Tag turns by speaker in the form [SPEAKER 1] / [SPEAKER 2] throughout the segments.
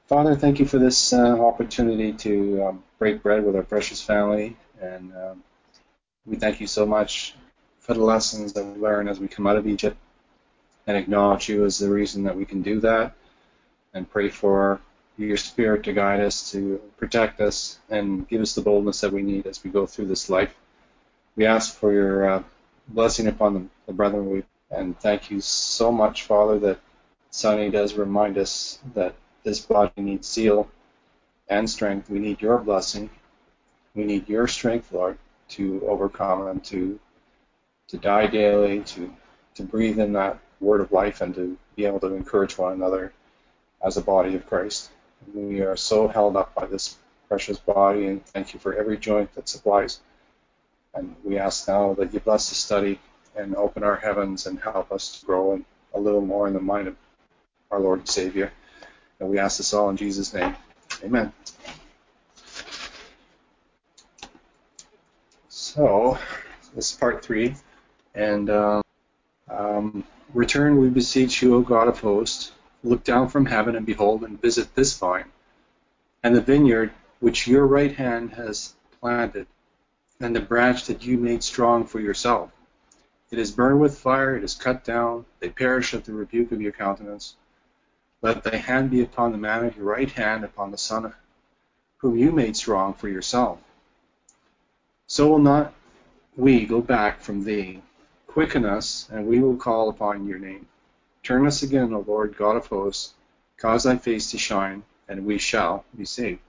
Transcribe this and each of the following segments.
[SPEAKER 1] Father, thank you for this opportunity to break bread with our precious family. And we thank you so much for the lessons that we learn as we come out of Egypt and acknowledge you as the reason that we can do that, and pray for your Spirit to guide us, to protect us, and give us the boldness that we need as we go through this life. We ask for your blessing upon the brethren, and thank you so much, Father, that Sonny does remind us that this body needs zeal and strength. We need your blessing. We need your strength, Lord, to overcome and to die daily, to breathe in that word of life, and to be able to encourage one another as a body of Christ. We are so held up by this precious body, and thank you for every joint that supplies. And we ask now that you bless the study and open our heavens and help us to grow a little more in the mind of our Lord and Savior. And we ask this all in Jesus' name. Amen. So, this is part 3. And return, we beseech you, O God of hosts. Look down from heaven and behold and visit this vine, and the vineyard which your right hand has planted, and the branch that you made strong for yourself. It is burned with fire, it is cut down, they perish at the rebuke of your countenance. Let thy hand be upon the man of your right hand, upon the son whom you made strong for yourself. So will not we go back from thee. Quicken us, and we will call upon your name. Turn us again, O Lord God of hosts, cause thy face to shine, and we shall be saved.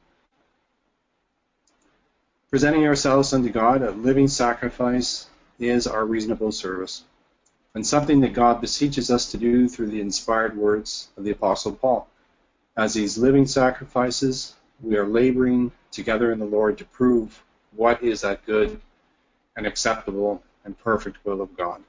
[SPEAKER 1] Presenting ourselves unto God, a living sacrifice, is our reasonable service, and something that God beseeches us to do through the inspired words of the Apostle Paul. As these living sacrifices, we are laboring together in the Lord to prove what is that good and acceptable and perfect will of God,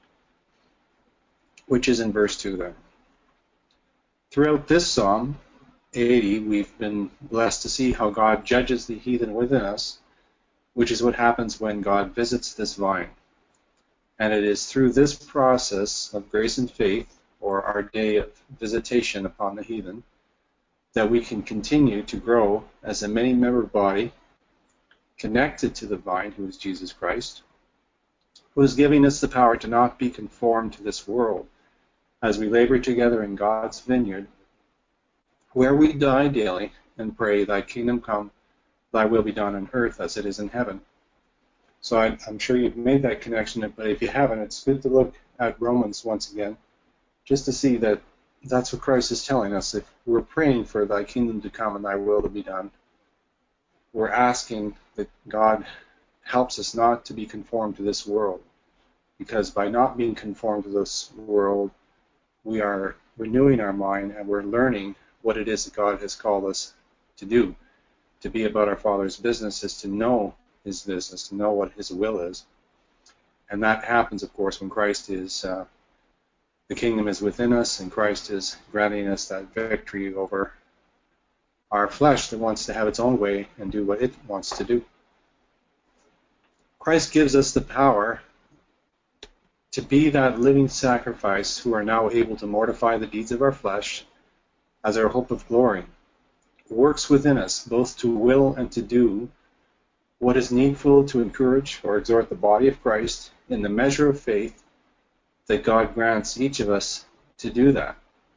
[SPEAKER 1] which is in verse 2 there. Throughout this Psalm 80, we've been blessed to see how God judges the heathen within us, which is what happens when God visits this vine. And it is through this process of grace and faith, or our day of visitation upon the heathen, that we can continue to grow as a many-member body connected to the vine, who is Jesus Christ, who is giving us the power to not be conformed to this world, as we labor together in God's vineyard, where we die daily and pray, thy kingdom come, thy will be done on earth as it is in heaven. So I'm sure you've made that connection, but if you haven't, it's good to look at Romans once again, just to see that that's what Christ is telling us. If we're praying for thy kingdom to come and thy will to be done, we're asking that God helps us not to be conformed to this world, because by not being conformed to this world, we are renewing our mind and we're learning what it is that God has called us to do. To be about our Father's business is to know his business, to know what his will is. And that happens, of course, when Christ is, the kingdom is within us, and Christ is granting us that victory over our flesh that wants to have its own way and do what it wants to do. Christ gives us the power to be that living sacrifice, who are now able to mortify the deeds of our flesh as our hope of glory. It works within us both to will and to do what is needful to encourage or exhort the body of Christ in the measure of faith that God grants each of us to do that.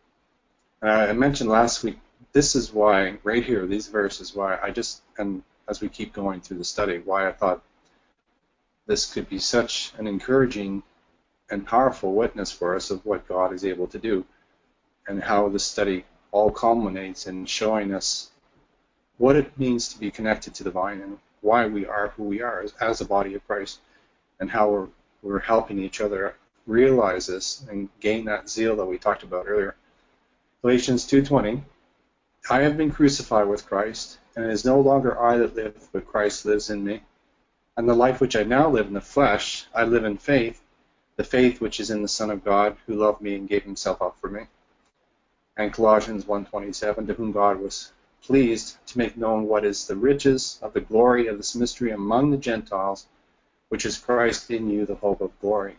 [SPEAKER 1] I mentioned last week, this is why, right here, these verses, why I just, and as we keep going through the study, why I thought this could be such an encouraging and powerful witness for us of what God is able to do, and how the study all culminates in showing us what it means to be connected to the vine, and why we are who we are as a body of Christ, and how we're helping each other realize this and gain that zeal that we talked about earlier. Galatians 2:20, I have been crucified with Christ, and it is no longer I that live, but Christ lives in me. And the life which I now live in the flesh, I live in faith, the faith which is in the Son of God, who loved me and gave himself up for me. And Colossians 1:27, to whom God was pleased to make known what is the riches of the glory of this mystery among the Gentiles, which is Christ in you, the hope of glory.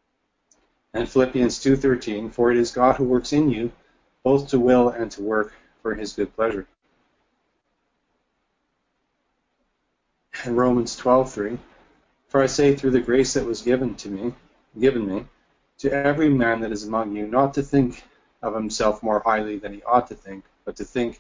[SPEAKER 1] And Philippians 2:13, for it is God who works in you, both to will and to work for his good pleasure. And Romans 12:3, for I say through the grace that was given me, to every man that is among you, not to think of himself more highly than he ought to think, but to think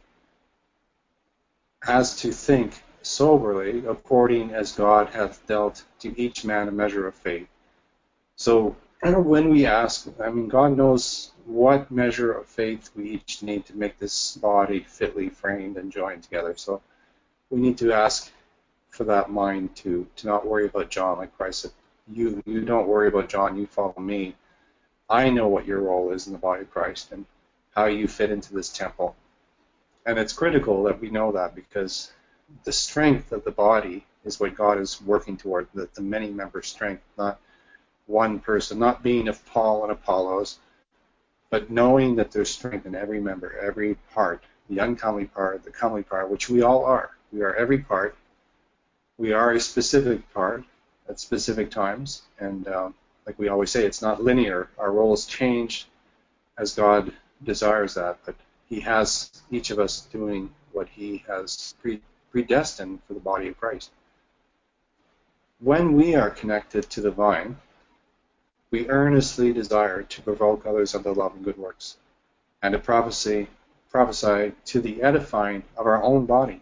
[SPEAKER 1] soberly, according as God hath dealt to each man a measure of faith. So when we ask, God knows what measure of faith we each need to make this body fitly framed and joined together. So we need to ask for that mind to not worry about John, like Christ said. You don't worry about John, you follow me. I know what your role is in the body of Christ and how you fit into this temple. And it's critical that we know that, because the strength of the body is what God is working toward, the many-member strength, not one person, not being of Paul and Apollos, but knowing that there's strength in every member, every part, the uncomely part, the comely part, which we all are. We are every part. We are a specific part at specific times, and like we always say, it's not linear. Our roles change as God desires that, but he has each of us doing what he has predestined for the body of Christ. When we are connected to the vine, we earnestly desire to provoke others unto love and good works, and to prophesy to the edifying of our own body.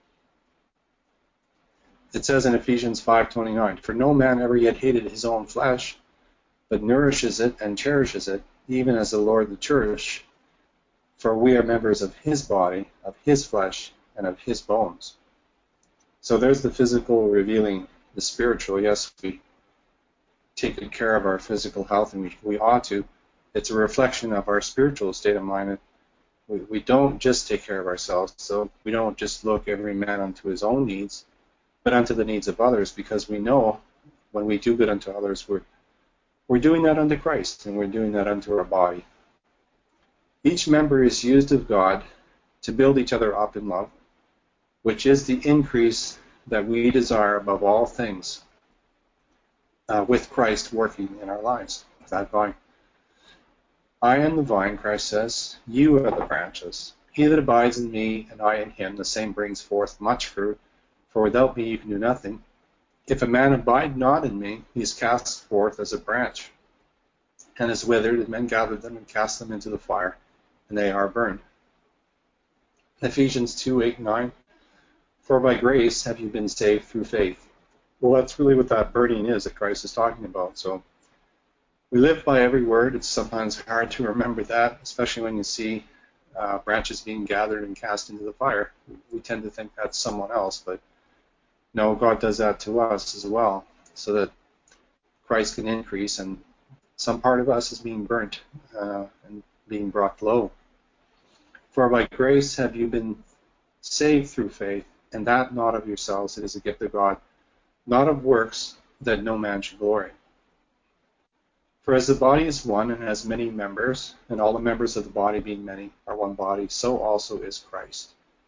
[SPEAKER 1] It says in Ephesians 5:29, for no man ever yet hated his own flesh, but nourishes it and cherishes it, even as the Lord the church, for we are members of his body, of his flesh, and of his bones. So there's the physical revealing the spiritual. Yes, we take good care of our physical health, and we ought to. It's a reflection of our spiritual state of mind. We don't just take care of ourselves, so we don't just look every man unto his own needs, but unto the needs of others, because we know when we do good unto others, we're doing that unto Christ, and we're doing that unto our body. Each member is used of God to build each other up in love, which is the increase that we desire above all things, with Christ working in our lives, that vine. I am the vine, Christ says, you are the branches. He that abides in me and I in him, the same brings forth much fruit, for without me you can do nothing. If a man abide not in me, he is cast forth as a branch, and is withered, and men gather them and cast them into the fire, and they are burned. Ephesians 2:8-9, for by grace have you been saved through faith. Well, that's really what that burning is that Christ is talking about. So we live by every word. It's sometimes hard to remember that, especially when you see branches being gathered and cast into the fire. We tend to think that's someone else, but no, God does that to us as well, so that Christ can increase, and some part of us is being burnt and being brought low. For by grace have you been saved through faith, and that not of yourselves, it is a gift of God, not of works, that no man should glory. For as the body is one and has many members, and all the members of the body being many are one body, so also is Christ.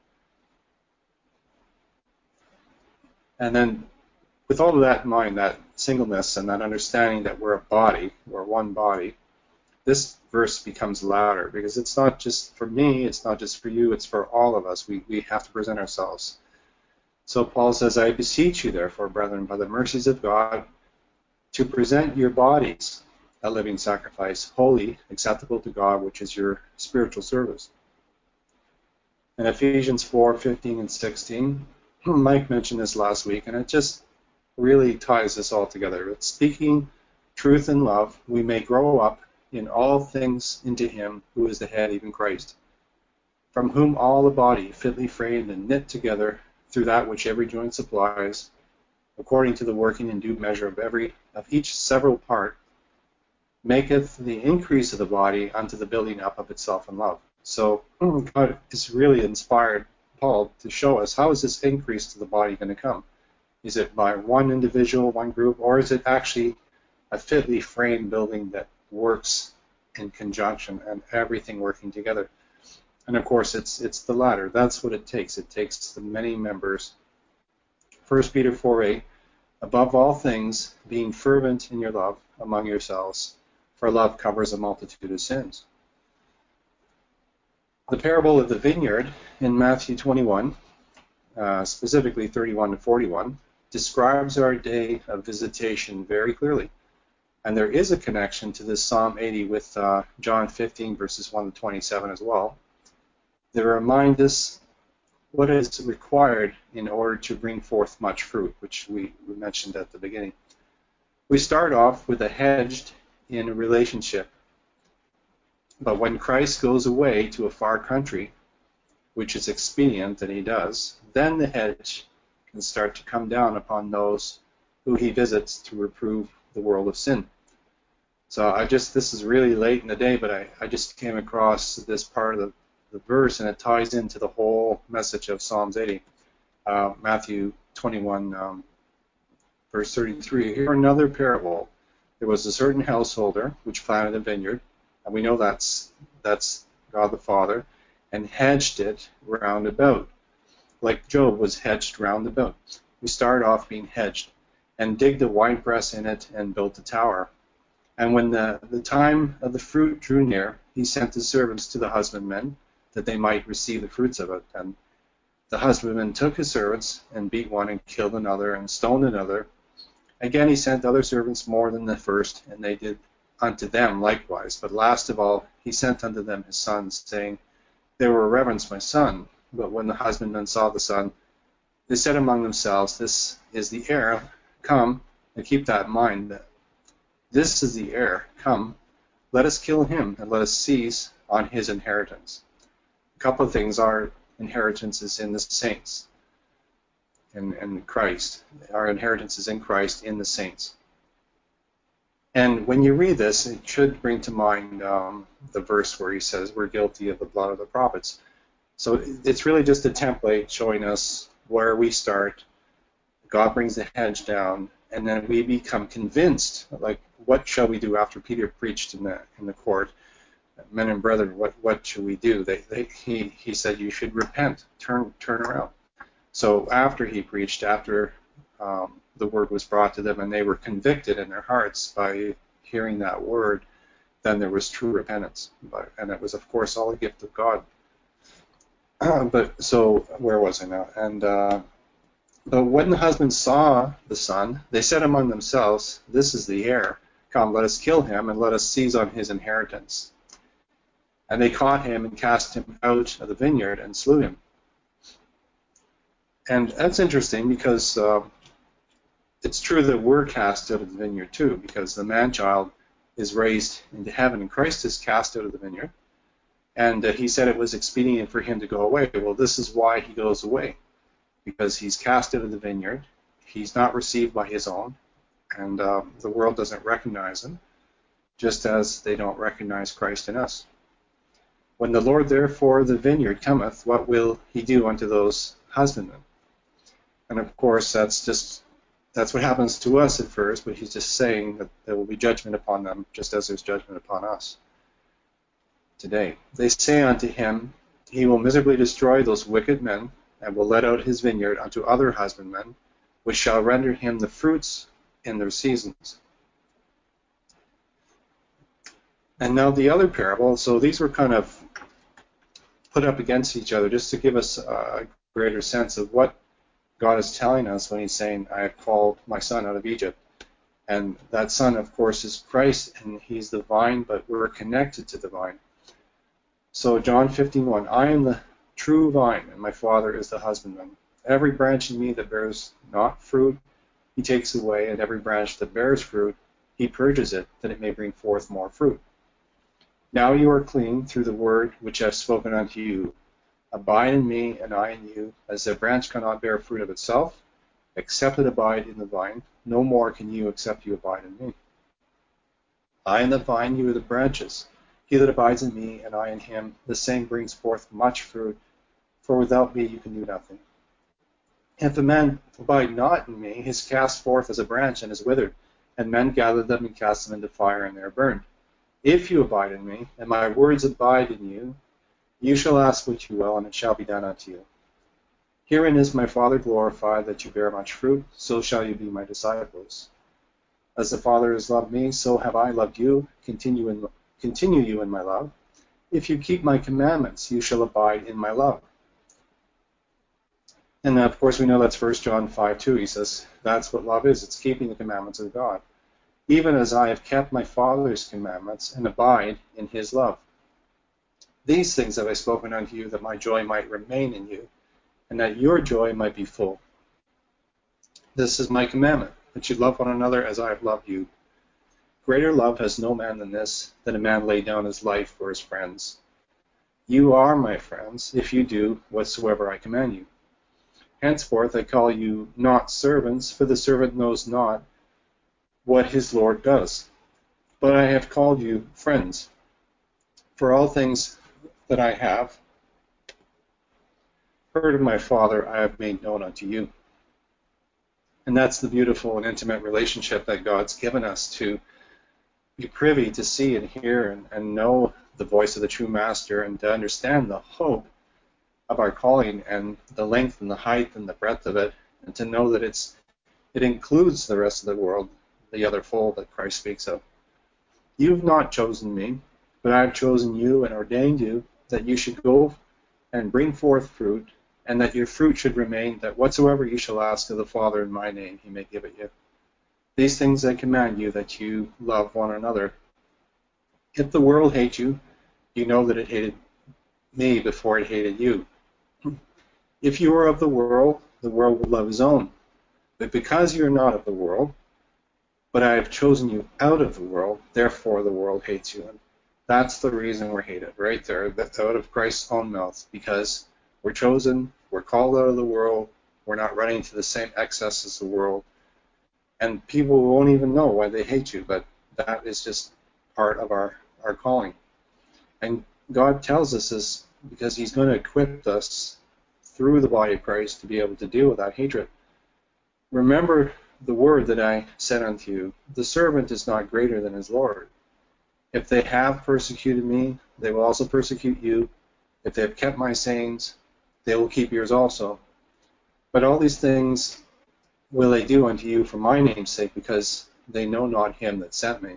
[SPEAKER 1] And then with all of that in mind, that singleness and that understanding that we're a body, we're one body, this verse becomes louder, because it's not just for me, it's not just for you, it's for all of us. We have to present ourselves. So Paul says, I beseech you therefore, brethren, by the mercies of God, to present your bodies a living sacrifice, holy, acceptable to God, which is your spiritual service. In Ephesians 4:15 and 16, Mike mentioned this last week, and it just really ties this all together. It's speaking truth in love, we may grow up in all things into him who is the head, even Christ, from whom all the body, fitly framed and knit together through that which every joint supplies, according to the working in due measure of each several part, maketh the increase of the body unto the building up of itself in love. So God has really inspired Paul to show us, how is this increase to the body going to come? Is it by one individual, one group, or is it actually a fitly framed building that works in conjunction and everything working together? And of course, it's the latter. That's what it takes. It takes the many members. 1 Peter 4:8, above all things, being fervent in your love among yourselves, for love covers a multitude of sins. The parable of the vineyard in Matthew 21, specifically 31 to 41, describes our day of visitation very clearly. And there is a connection to this Psalm 80 with John 15, verses 1 to 27 as well. They remind us what is required in order to bring forth much fruit, which we mentioned at the beginning. We start off with a hedged in a relationship. But when Christ goes away to a far country, which is expedient, and he does, then the hedge can start to come down upon those who he visits to reprove the world of sin. So this is really late in the day, but I just came across this part of the verse, and it ties into the whole message of Psalms 80. Matthew 21, verse 33. Here another parable. There was a certain householder which planted a vineyard, and we know that's God the Father, and hedged it round about, like Job was hedged round about. We start off being hedged, and digged a winepress in it, and built a tower. And when the time of the fruit drew near, he sent his servants to the husbandmen, that they might receive the fruits of it. And the husbandman took his servants, and beat one, and killed another, and stoned another. Again he sent other servants more than the first, and they did unto them likewise. But last of all he sent unto them his sons, saying, They will reverence my son. But when the husbandmen saw the son, they said among themselves, This is the heir. Come, and keep that in mind, that this is the heir. Come, let us kill him, and let us seize on his inheritance. A couple of things. Our inheritance is in the saints, in Christ. Our inheritance is in Christ, in the saints. And when you read this, it should bring to mind the verse where he says, we're guilty of the blood of the prophets. So it's really just a template showing us where we start. God brings the hedge down, and then we become convinced, like, what shall we do after Peter preached in the court? Men and brethren, what should we do? He said, you should repent, turn around. So after he preached, after the word was brought to them, and they were convicted in their hearts by hearing that word, then there was true repentance. And it was, of course, all a gift of God. But so, where was I now? And but when the husband saw the son, they said among themselves, This is the heir. Come, let us kill him, and let us seize on his inheritance. And they caught him, and cast him out of the vineyard, and slew him. And that's interesting, because it's true that we're cast out of the vineyard too, because the man-child is raised into heaven, and Christ is cast out of the vineyard. And he said it was expedient for him to go away. Well, this is why he goes away, because he's cast out of the vineyard. He's not received by his own, and the world doesn't recognize him, just as they don't recognize Christ in us. When the Lord therefore the vineyard cometh, what will he do unto those husbandmen? And of course, that's what happens to us at first, but he's just saying that there will be judgment upon them, just as there's judgment upon us today. They say unto him, He will miserably destroy those wicked men, and will let out his vineyard unto other husbandmen, which shall render him the fruits in their seasons. And now the other parable, so these were kind of put up against each other just to give us a greater sense of what God is telling us when he's saying, I have called my son out of Egypt. And that son, of course, is Christ, and he's the vine, but we're connected to the vine. So John 15:1, I am the true vine, and my Father is the husbandman. Every branch in me that bears not fruit, he takes away, and every branch that bears fruit, he purges it, that it may bring forth more fruit. Now you are clean through the word which I have spoken unto you. Abide in me, and I in you, as a branch cannot bear fruit of itself, except it abide in the vine. No more can you, except you abide in me. I am the vine, you are the branches. He that abides in me, and I in him, the same brings forth much fruit, for without me you can do nothing. If a man abide not in me, he is cast forth as a branch, and is withered, and men gather them and cast them into fire, and they are burned. If you abide in me, and my words abide in you, you shall ask what you will, and it shall be done unto you. Herein is my Father glorified, that you bear much fruit, so shall you be my disciples. As the Father has loved me, so have I loved you. Continue you in my love. If you keep my commandments, you shall abide in my love. And of course, we know that's 1 John 5:2. He says that's what love is. It's keeping the commandments of God. Even as I have kept my Father's commandments and abide in his love. These things have I spoken unto you, that my joy might remain in you, and that your joy might be full. This is my commandment, that you love one another as I have loved you. Greater love has no man than this, that a man lay down his life for his friends. You are my friends, if you do whatsoever I command you. Henceforth I call you not servants, for the servant knows not what his Lord does. But I have called you friends. For all things that I have heard of my Father, I have made known unto you. And that's the beautiful and intimate relationship that God's given us, to be privy to see and hear and know the voice of the true Master, and to understand the hope of our calling and the length and the height and the breadth of it, and to know that it includes the rest of the world, the other fold that Christ speaks of. You've not chosen me, but I have chosen you and ordained you that you should go and bring forth fruit, and that your fruit should remain, that whatsoever you shall ask of the Father in my name, he may give it you. These things I command you, that you love one another. If the world hates you, you know that it hated me before it hated you. If you are of the world would love his own. But because you are not of the world, but I have chosen you out of the world, therefore the world hates you. And that's the reason we're hated, right there. That's out of Christ's own mouth, because we're chosen, we're called out of the world, we're not running to the same excess as the world. And people won't even know why they hate you, but that is just part of our calling. And God tells us this because he's going to equip us through the body of Christ to be able to deal with that hatred. Remember the word that I said unto you, the servant is not greater than his Lord. If they have persecuted me, they will also persecute you. If they have kept my sayings, they will keep yours also. But all these things will they do unto you for my name's sake, because they know not him that sent me.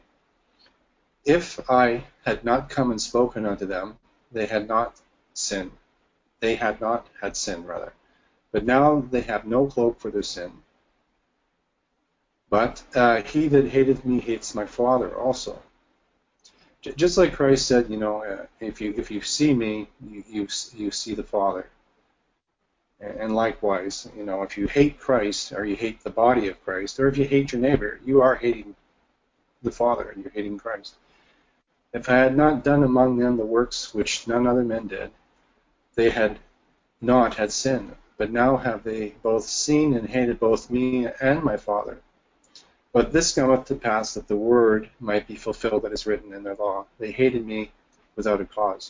[SPEAKER 1] If I had not come and spoken unto them, they had not sinned. They had not had sin, rather. But now they have no cloak for their sin. But he that hateth me hates my Father also. Just like Christ said, if you see me, you see the Father. And likewise, if you hate Christ, or you hate the body of Christ, or if you hate your neighbor, you are hating the Father, and you're hating Christ. If I had not done among them the works which none other men did, they had not had sin. But now have they both seen and hated both me and my Father. But this cometh to pass, that the word might be fulfilled that is written in their law. They hated me without a cause.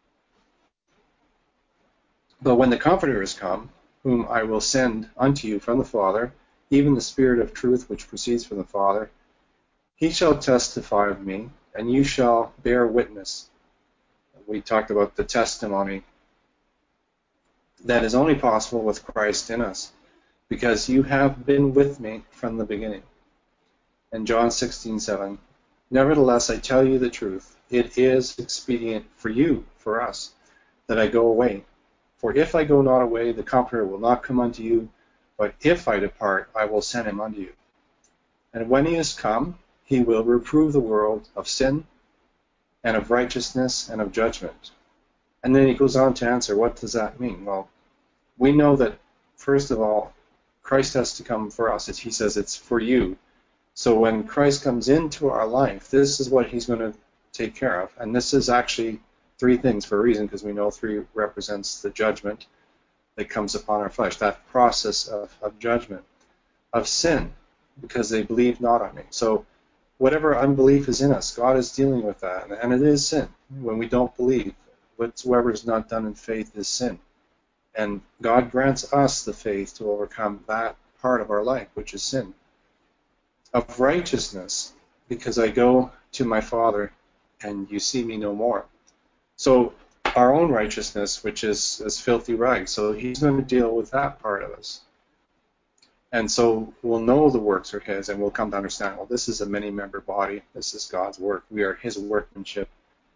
[SPEAKER 1] But when the Comforter is come, whom I will send unto you from the Father, even the Spirit of truth which proceeds from the Father, he shall testify of me, and you shall bear witness. We talked about the testimony that is only possible with Christ in us, because you have been with me from the beginning. And John 16:7, nevertheless I tell you the truth, it is expedient for you, for us, that I go away. For if I go not away, the Comforter will not come unto you, but if I depart, I will send him unto you. And when he is come, he will reprove the world of sin, and of righteousness, and of judgment. And then he goes on to answer, what does that mean? Well, we know that, first of all, Christ has to come for us. He says it's for you. So when Christ comes into our life, this is what he's going to take care of. And this is actually three things for a reason, because we know three represents the judgment that comes upon our flesh, that process of judgment, of sin, because they believe not on me. So whatever unbelief is in us, God is dealing with that, and it is sin. When we don't believe, whatsoever is not done in faith is sin. And God grants us the faith to overcome that part of our life, which is sin. Of righteousness, because I go to my Father, and you see me no more. So our own righteousness, which is as filthy rags, so he's going to deal with that part of us. And so we'll know the works are his, and we'll come to understand, well, this is a many-member body. This is God's work. We are his workmanship,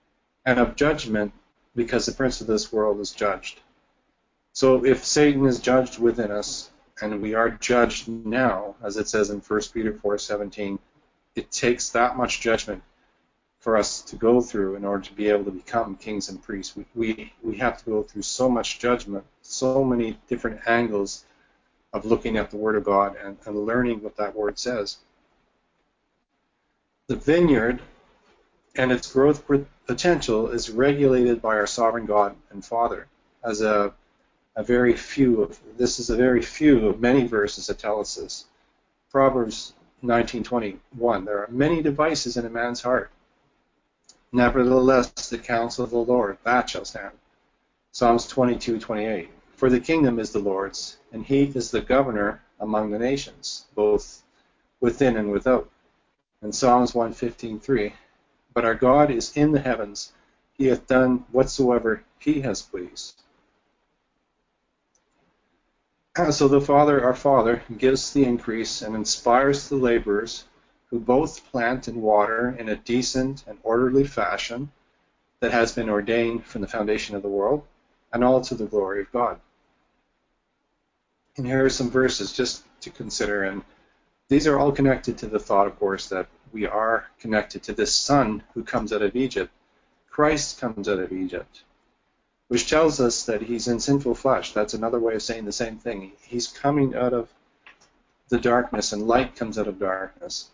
[SPEAKER 1] and of judgment, because the prince of this world is judged. So if Satan is judged within us, and we are judged now, as it says in 1 Peter 4:17, it takes that much judgment for us to go through in order to be able to become kings and priests. We have to go through so much judgment, so many different angles of looking at the Word of God and learning what that Word says. The vineyard and its growth potential is regulated by our sovereign God and Father. As this is a very few of many verses that tell us this. Proverbs 19:21, there are many devices in a man's heart. Nevertheless, the counsel of the Lord, that shall stand. Psalms 22:28, for the kingdom is the Lord's, and he is the governor among the nations, both within and without. And Psalms 115:3, but our God is in the heavens, he hath done whatsoever he has pleased. So the Father, our Father, gives the increase and inspires the laborers who both plant and water in a decent and orderly fashion that has been ordained from the foundation of the world, and all to the glory of God. And here are some verses just to consider, and these are all connected to the thought, of course, that we are connected to this Son who comes out of Egypt. Christ comes out of Egypt, which tells us that he's in sinful flesh. That's another way of saying the same thing. He's coming out of the darkness, and light comes out of darkness.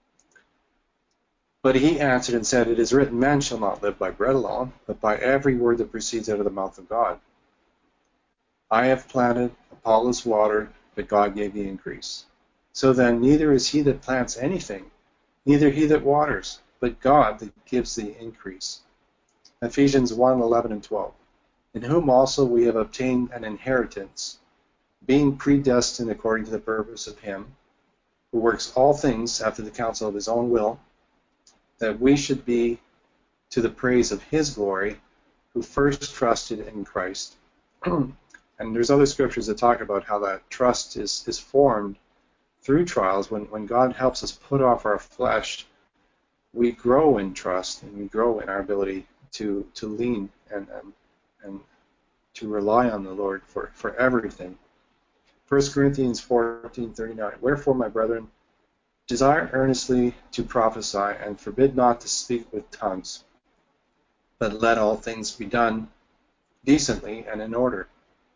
[SPEAKER 1] But he answered and said, it is written, man shall not live by bread alone, but by every word that proceeds out of the mouth of God. I have planted, Apollos watered, but God gave the increase. So then, neither is he that plants anything, neither he that waters, but God that gives the increase. Ephesians 1:11 and 12. In whom also we have obtained an inheritance, being predestined according to the purpose of him, who works all things after the counsel of his own will, that we should be to the praise of his glory, who first trusted in Christ. And there's other scriptures that talk about how that trust is formed through trials. When God helps us put off our flesh, we grow in trust, and we grow in our ability to lean and to rely on the Lord for everything. 1 Corinthians 14:39, wherefore, my brethren, desire earnestly to prophesy, and forbid not to speak with tongues, but let all things be done decently and in order.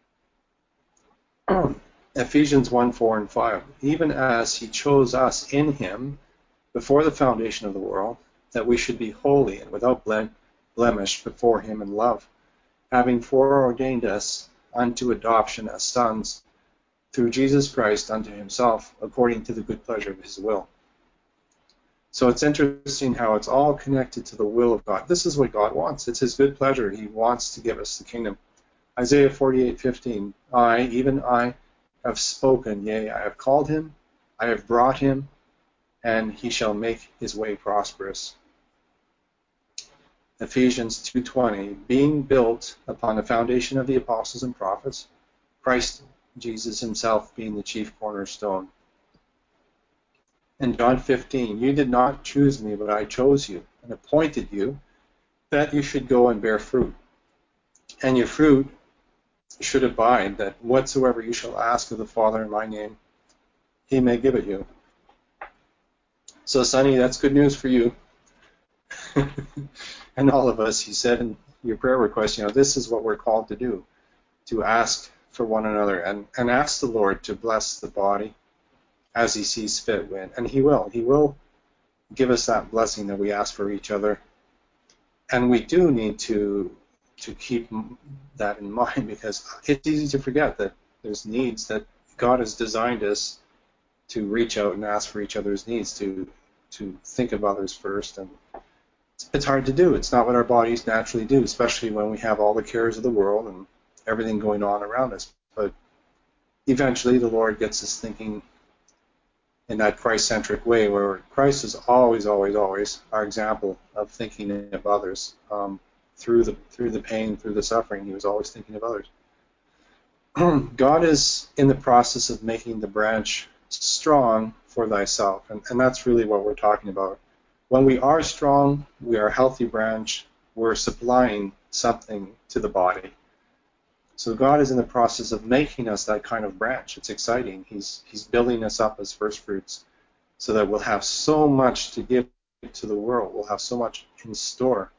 [SPEAKER 1] Ephesians 1:4 and 5, even as he chose us in him before the foundation of the world, that we should be holy and without blemish before him in love, having foreordained us unto adoption as sons, through Jesus Christ unto himself, according to the good pleasure of his will. So it's interesting how it's all connected to the will of God. This is what God wants. It's his good pleasure. He wants to give us the kingdom. Isaiah 48:15, I, even I, have spoken, yea, I have called him, I have brought him, and he shall make his way prosperous. Ephesians 2:20, being built upon the foundation of the apostles and prophets, Christ Jesus himself being the chief cornerstone. In John 15, you did not choose me, but I chose you and appointed you that you should go and bear fruit. And your fruit should abide, that whatsoever you shall ask of the Father in my name, he may give it you. So, Sonny, that's good news for you. And all of us. You said in your prayer request, this is what we're called to do, to ask for one another and ask the Lord to bless the body as he sees fit. And he will. He will give us that blessing that we ask for each other. And we do need to keep that in mind, because it's easy to forget that there's needs that God has designed us to reach out and ask for each other's needs, to think of others first. And it's hard to do. It's not what our bodies naturally do, especially when we have all the cares of the world and everything going on around us. But eventually the Lord gets us thinking in that Christ-centric way, where Christ is always, always, always our example of thinking of others. Through the pain, through the suffering, he was always thinking of others. God is in the process of making the branch strong for thyself, and that's really what we're talking about. When we are strong, we are a healthy branch, we're supplying something to the body. So God is in the process of making us that kind of branch. It's exciting. He's building us up as first fruits so that we'll have so much to give to the world. We'll have so much in store.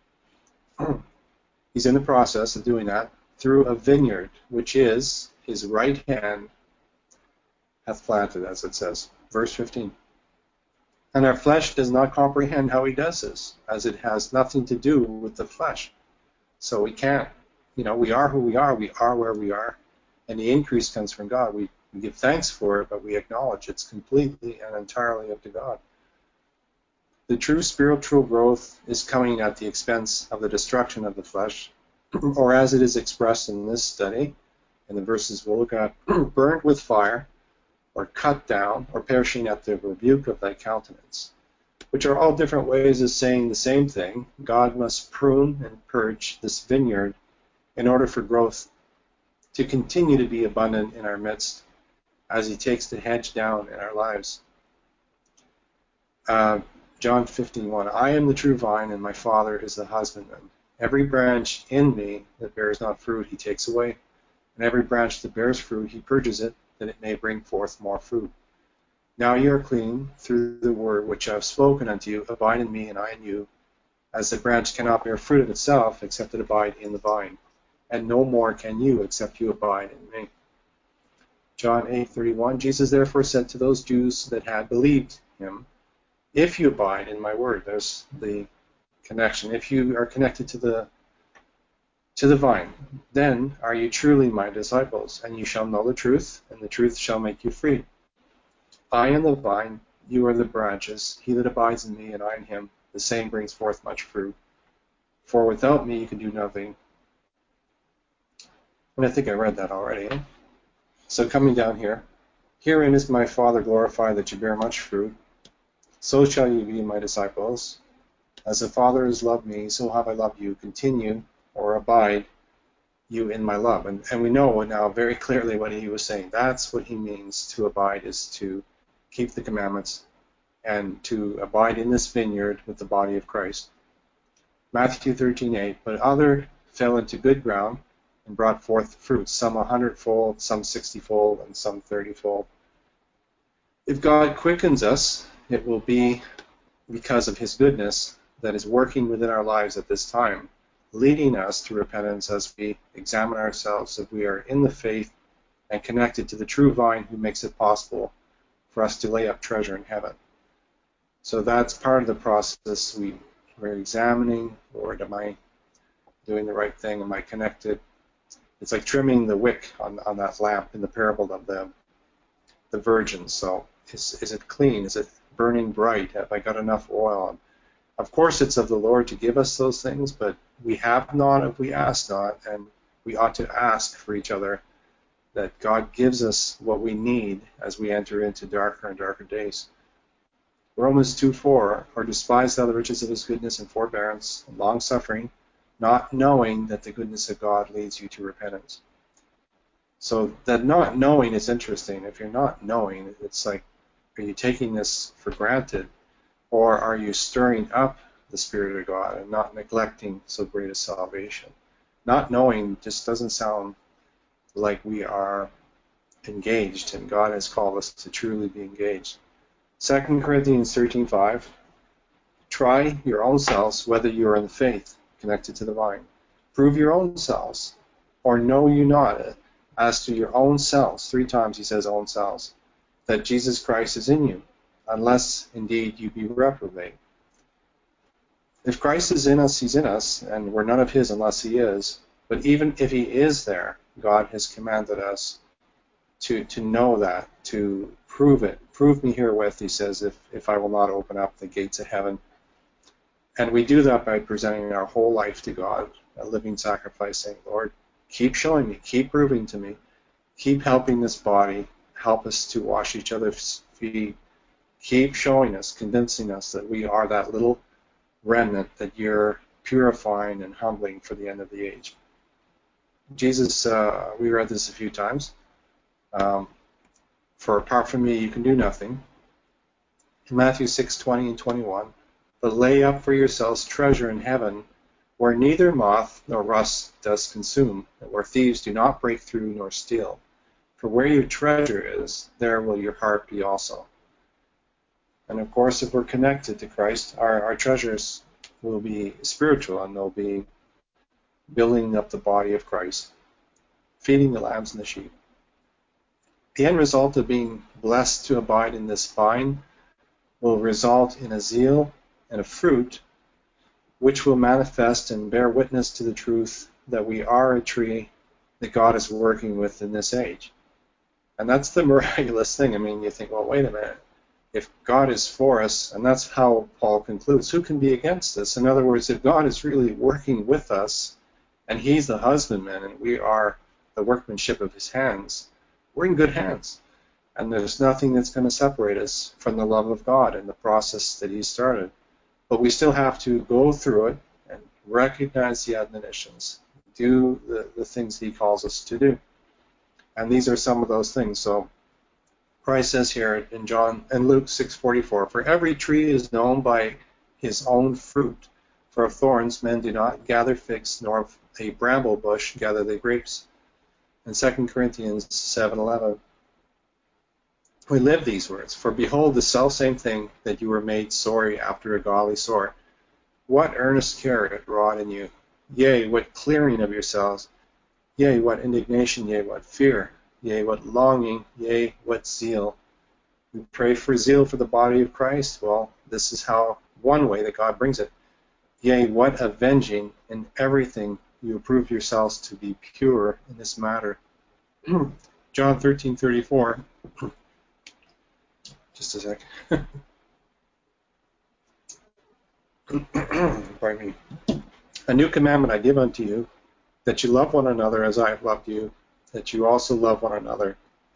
[SPEAKER 1] He's in the process of doing that through a vineyard, which is his right hand hath planted, as it says. Verse 15. And our flesh does not comprehend how he does this, as it has nothing to do with the flesh. So we can't, we are who we are where we are, and the increase comes from God. We give thanks for it, but we acknowledge it's completely and entirely up to God. The true spiritual growth is coming at the expense of the destruction of the flesh, or as it is expressed in this study, in the verses we'll look at, burnt with fire, or cut down, or perishing at the rebuke of thy countenance, which are all different ways of saying the same thing. God must prune and purge this vineyard in order for growth to continue to be abundant in our midst as he takes the hedge down in our lives. John 15:1, I am the true vine, and my Father is the husbandman. Every branch in me that bears not fruit he takes away, and every branch that bears fruit he purges it, that it may bring forth more fruit. Now you are clean through the word which I have spoken unto you. Abide in me, and I in you, as the branch cannot bear fruit of itself, except it abide in the vine. And no more can you, except you abide in me. John 8:31, Jesus therefore said to those Jews that had believed him, if you abide in my word, there's the connection. If you are connected to the vine, then are you truly my disciples, and you shall know the truth, and the truth shall make you free. I am the vine, you are the branches. He that abides in me, and I in him, the same brings forth much fruit. For without me you can do nothing. And I think I read that already. So coming down here, herein is my Father glorified, that you bear much fruit. So shall you be my disciples. As the Father has loved me, so have I loved you. Continue, or abide you in my love. And we know now very clearly what he was saying. That's what he means to abide, is to keep the commandments and to abide in this vineyard with the body of Christ. Matthew 13:8, but other fell into good ground and brought forth fruit, some 100-fold, some 60-fold, and some 30-fold. If God quickens us, it will be because of his goodness that is working within our lives at this time, leading us to repentance as we examine ourselves if we are in the faith and connected to the true vine who makes it possible for us to lay up treasure in heaven. So that's part of the process. We're examining, Lord, am I doing the right thing? Am I connected? It's like trimming the wick on that lamp in the parable of the virgins. So is it clean? Is it burning bright? Have I got enough oil? Of course, it's of the Lord to give us those things, but we have not if we ask not, and we ought to ask for each other that God gives us what we need as we enter into darker and darker days. Romans 2:4, or despise thou the riches of his goodness and forbearance and long-suffering, not knowing that the goodness of God leads you to repentance. So that not knowing is interesting. If you're not knowing, it's like, are you taking this for granted, or are you stirring up the Spirit of God and not neglecting so great a salvation? Not knowing just doesn't sound like we are engaged, and God has called us to truly be engaged. 2 Corinthians 13:5, try your own selves whether you are in the faith, connected to the vine. Prove your own selves, or know you not as to your own selves, 3 times he says own selves, that Jesus Christ is in you, unless indeed you be reprobate. If Christ is in us, he's in us, and we're none of his unless he is. But even if he is there, God has commanded us to know that, to prove it. Prove me herewith, he says, if I will not open up the gates of heaven. And we do that by presenting our whole life to God, a living sacrifice, saying, Lord, keep showing me, keep proving to me, keep helping this body, help us to wash each other's feet, keep showing us, convincing us that we are that little remnant that you're purifying and humbling for the end of the age. Jesus, we read this a few times, for apart from me you can do nothing. In Matthew 6:20 and 21, but lay up for yourselves treasure in heaven, where neither moth nor rust does consume, and where thieves do not break through nor steal. For where your treasure is, there will your heart be also. And of course, if we're connected to Christ, our treasures will be spiritual, and they'll be building up the body of Christ, feeding the lambs and the sheep. The end result of being blessed to abide in this vine will result in a zeal and a fruit which will manifest and bear witness to the truth that we are a tree that God is working with in this age. And that's the miraculous thing. I mean, you think, well, wait a minute. If God is for us, and that's how Paul concludes, who can be against us? In other words, if God is really working with us, and he's the husbandman, and we are the workmanship of his hands, we're in good hands. And there's nothing that's going to separate us from the love of God and the process that he started. But we still have to go through it and recognize the admonitions, do the things he calls us to do. And these are some of those things. So Christ says here in Luke 6:44, for every tree is known by his own fruit. For of thorns men do not gather figs, nor of a bramble bush gather they grapes. In 2 Corinthians 7:11, we live these words. For behold, the selfsame thing that you were made sorry after a godly sort. What earnest care it wrought in you? Yea, what clearing of yourselves? Yea, what indignation? Yea, what fear? Yea, what longing? Yea, what zeal? We pray for zeal for the body of Christ. Well, this is how one way that God brings it. Yea, what avenging in everything you approve yourselves to be pure in this matter. John 13:34. Just a sec. Pardon me. A new commandment I give unto you, that you love one another as I have loved you, that you also love one another.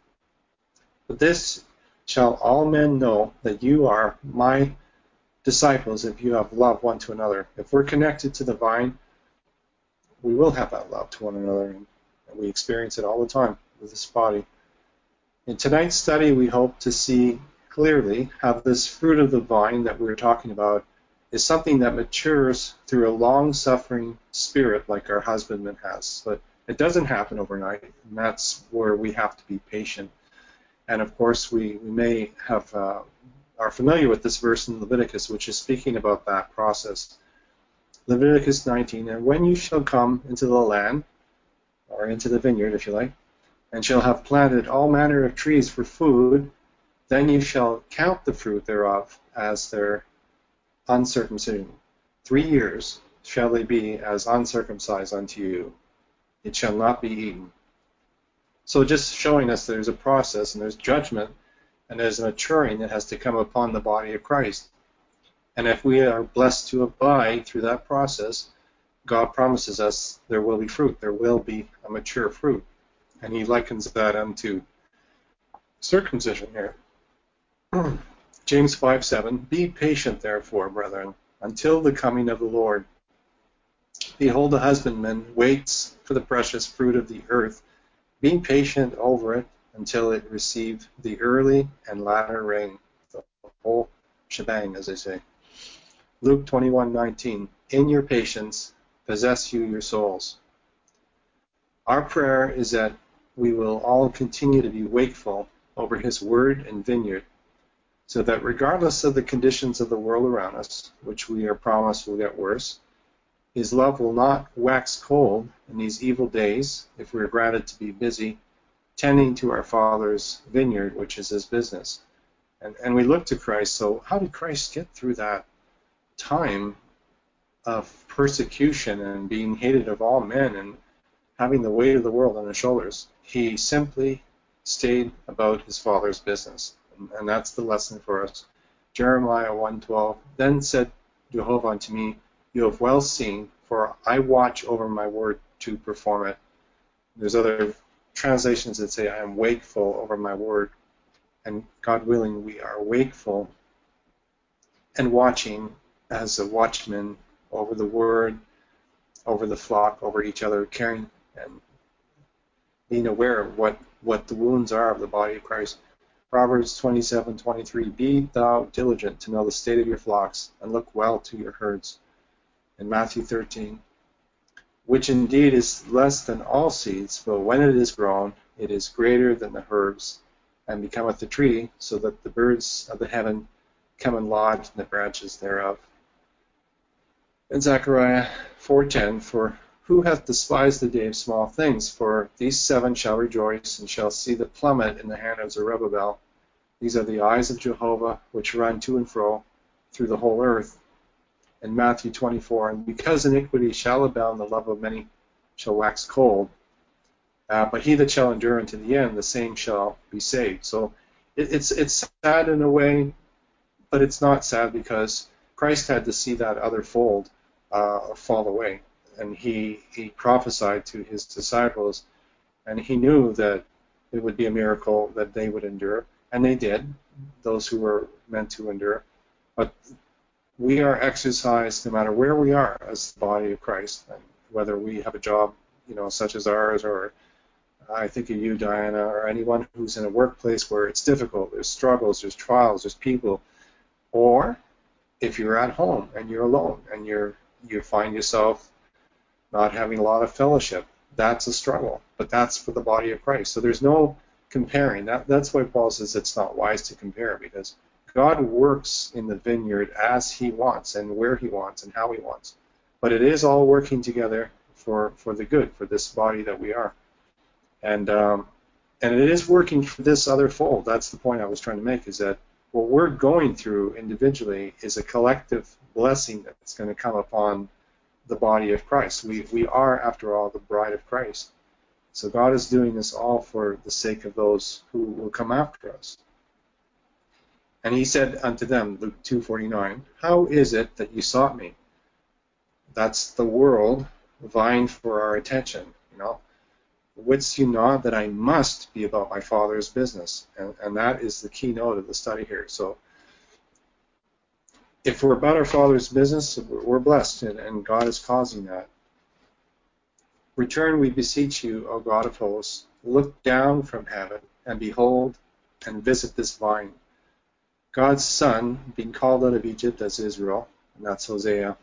[SPEAKER 1] But this shall all men know that you are my disciples if you have love one to another. If we're connected to the vine, we will have that love to one another, and we experience it all the time with this body. In tonight's study, we hope to see clearly how this fruit of the vine that we're talking about is something that matures through a long-suffering spirit like our husbandman has. But it doesn't happen overnight, and that's where we have to be patient. And of course, we may have are familiar with this verse in Leviticus, which is speaking about that process. Leviticus 19, and when you shall come into the land, or into the vineyard, if you like, and shall have planted all manner of trees for food, then you shall count the fruit thereof as their uncircumcision. 3 years shall they be as uncircumcised unto you. It shall not be eaten. So just showing us there's a process, and there's judgment, and there's a maturing that has to come upon the body of Christ. And if we are blessed to abide through that process, God promises us there will be fruit. There will be a mature fruit. And he likens that unto circumcision here. James 5:7, be patient, therefore, brethren, until the coming of the Lord. Behold, the husbandman waits for the precious fruit of the earth, being patient over it until it receive the early and latter rain. The whole shebang, as they say. Luke 21:19, in your patience possess you your souls. Our prayer is that we will all continue to be wakeful over his word and vineyard, so that regardless of the conditions of the world around us, which we are promised will get worse, his love will not wax cold in these evil days if we are granted to be busy tending to our Father's vineyard, which is his business. And we look to Christ. So how did Christ get through that time of persecution and being hated of all men and having the weight of the world on his shoulders? He simply stayed about his Father's business. And that's the lesson for us. Jeremiah 1:12, then said Jehovah unto me, you have well seen, for I watch over my word to perform it. There's other translations that say, I am wakeful over my word. And God willing, we are wakeful and watching as a watchman over the word, over the flock, over each other, caring and being aware of what the wounds are of the body of Christ. Proverbs 27:23, be thou diligent to know the state of your flocks, and look well to your herds. In Matthew 13, which indeed is less than all seeds, but when it is grown, it is greater than the herbs, and becometh a tree, so that the birds of the heaven come and lodge in the branches thereof. And Zechariah 4:10, for who hath despised the day of small things? For these seven shall rejoice, and shall see the plummet in the hand of Zerubbabel. These are the eyes of Jehovah, which run to and fro through the whole earth. And Matthew 24, and because iniquity shall abound, the love of many shall wax cold. But he that shall endure unto the end, the same shall be saved. So it's sad in a way, but it's not sad because Christ had to see that other fold fall away. And he prophesied to his disciples, and he knew that it would be a miracle that they would endure. And they did, those who were meant to endure. But we are exercised no matter where we are as the body of Christ, and whether we have a job, such as ours, or I think of you, Diana, or anyone who's in a workplace where it's difficult, there's struggles, there's trials, there's people, or if you're at home and you're alone and you find yourself not having a lot of fellowship, that's a struggle, but that's for the body of Christ. So there's no comparing. That's why Paul says it's not wise to compare, because God works in the vineyard as he wants and where he wants and how he wants. But it is all working together for the good, for this body that we are. And it is working for this other fold. That's the point I was trying to make, is that what we're going through individually is a collective blessing that's going to come upon the body of Christ. We are, after all, the bride of Christ. So God is doing this all for the sake of those who will come after us. And he said unto them, Luke 2:49, how is it that you sought me? That's the world vying for our attention, Wouldst you not that I must be about my Father's business? And that is the keynote of the study here. So if we're about our Father's business, we're blessed, and God is causing that. Return, we beseech you, O God of hosts, look down from heaven, and behold, and visit this vine. God's Son, being called out of Egypt as Israel, and that's Hosea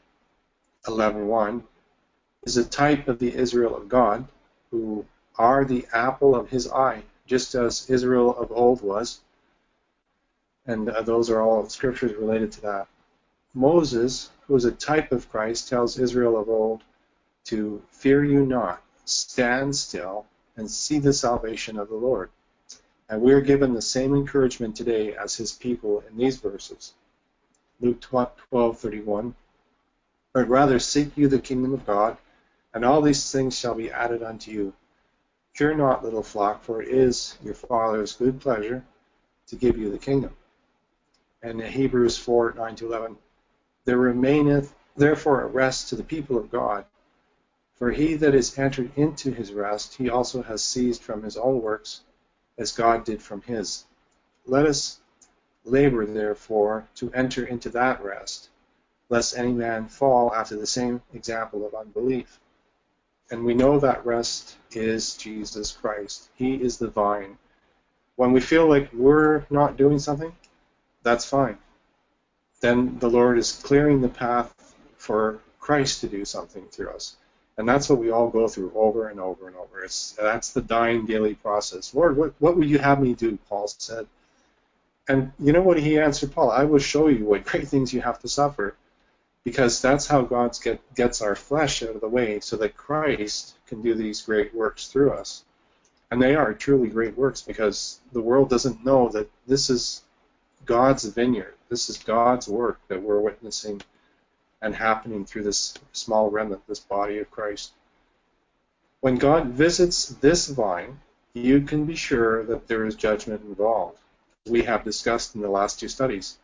[SPEAKER 1] 11:1, is a type of the Israel of God, who are the apple of his eye, just as Israel of old was. And those are all scriptures related to that. Moses, who is a type of Christ, tells Israel of old to fear you not, stand still, and see the salvation of the Lord. And we are given the same encouragement today as his people in these verses. Luke 12:31, but rather seek you the kingdom of God, and all these things shall be added unto you. Fear not, little flock, for it is your Father's good pleasure to give you the kingdom. And in Hebrews 4:9-11, there remaineth therefore a rest to the people of God. For he that is entered into his rest, he also has ceased from his own works, as God did from his. Let us labor, therefore, to enter into that rest, lest any man fall after the same example of unbelief. And we know that rest is Jesus Christ. He is the vine. When we feel like we're not doing something, that's fine. Then the Lord is clearing the path for Christ to do something through us. And that's what we all go through over and over and over. That's the dying daily process. Lord, what would you have me do? Paul said. And you know what he answered Paul? I will show you what great things you have to suffer. Because that's how God gets our flesh out of the way, so that Christ can do these great works through us. And they are truly great works, because the world doesn't know that this is God's vineyard. This is God's work that we're witnessing and happening through this small remnant, this body of Christ. When God visits this vine, you can be sure that there is judgment involved. We have discussed in the last two studies.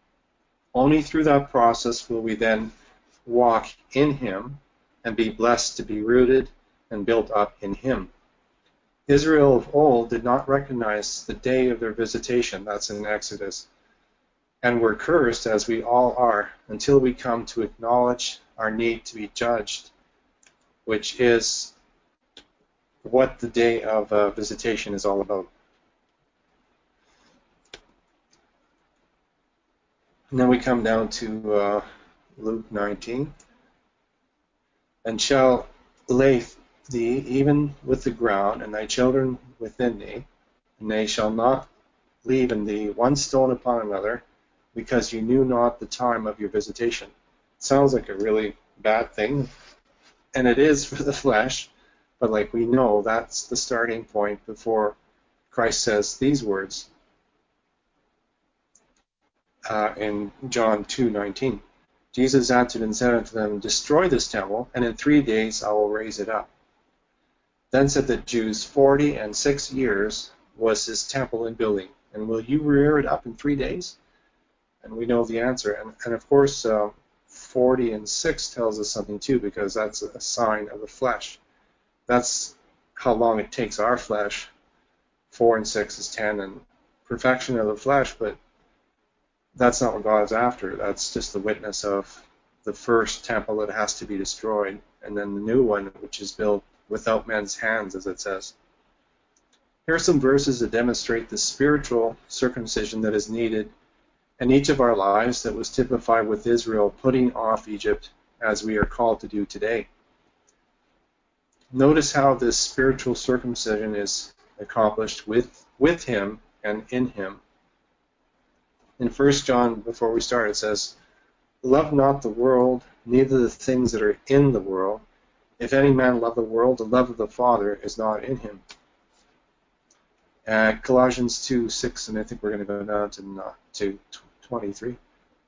[SPEAKER 1] Only through that process will we then walk in him and be blessed to be rooted and built up in him. Israel of old did not recognize the day of their visitation, that's in Exodus, and were cursed, as we all are, until we come to acknowledge our need to be judged, which is what the day of visitation is all about. And then we come down to Luke 19. And shall lay thee even with the ground, and thy children within thee, and they shall not leave in thee one stone upon another, because you knew not the time of your visitation. Sounds like a really bad thing, and it is for the flesh, but like we know, that's the starting point before Christ says these words in John 2:19. Jesus answered and said unto them, Destroy this temple, and in 3 days I will raise it up. Then said the Jews, 46 years was this temple in building, and will you rear it up in 3 days? And we know the answer. And of course, 40 and 6 tells us something too, because that's a sign of the flesh. That's how long it takes our flesh. 4 and 6 is 10, and perfection of the flesh, but that's not what God is after. That's just the witness of the first temple that has to be destroyed, and then the new one, which is built without men's hands, as it says. Here are some verses that demonstrate the spiritual circumcision that is needed in each of our lives that was typified with Israel putting off Egypt, as we are called to do today. Notice how this spiritual circumcision is accomplished with him and in him. In 1 John, before we start, it says, Love not the world, neither the things that are in the world. If any man love the world, the love of the Father is not in him. Colossians 2:6, and I think we're going to go down to 23.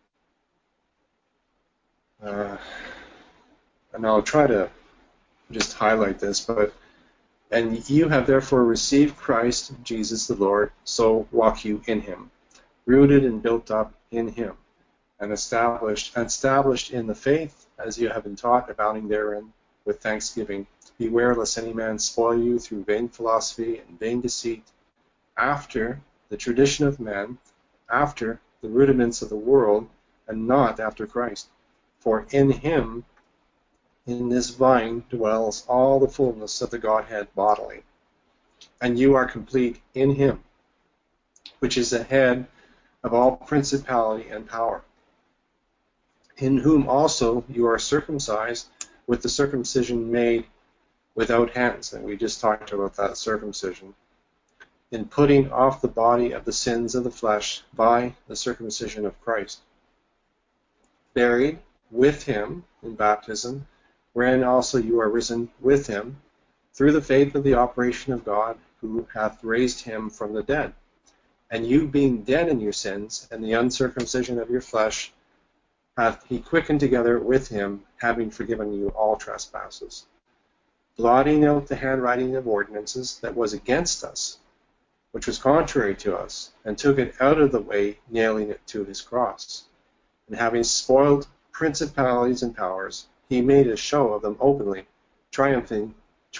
[SPEAKER 1] And I'll try to just highlight this, but and you have therefore received Christ Jesus the Lord, so walk you in him, rooted and built up in him, and established in the faith as you have been taught, abounding therein with thanksgiving. Beware lest any man spoil you through vain philosophy and vain deceit, after the tradition of men, after the rudiments of the world, and not after Christ. For in him, in this vine, dwells all the fullness of the Godhead bodily. And you are complete in him, which is the head of all principality and power, in whom also you are circumcised with the circumcision made without hands. And we just talked about that circumcision, in putting off the body of the sins of the flesh by the circumcision of Christ, buried with him in baptism, wherein also you are risen with him, through the faith of the operation of God, who hath raised him from the dead. And you being dead in your sins, and the uncircumcision of your flesh, hath he quickened together with him, having forgiven you all trespasses, blotting out the handwriting of ordinances that was against us, which was contrary to us, and took it out of the way, nailing it to his cross. And having spoiled principalities and powers, he made a show of them openly, triumphing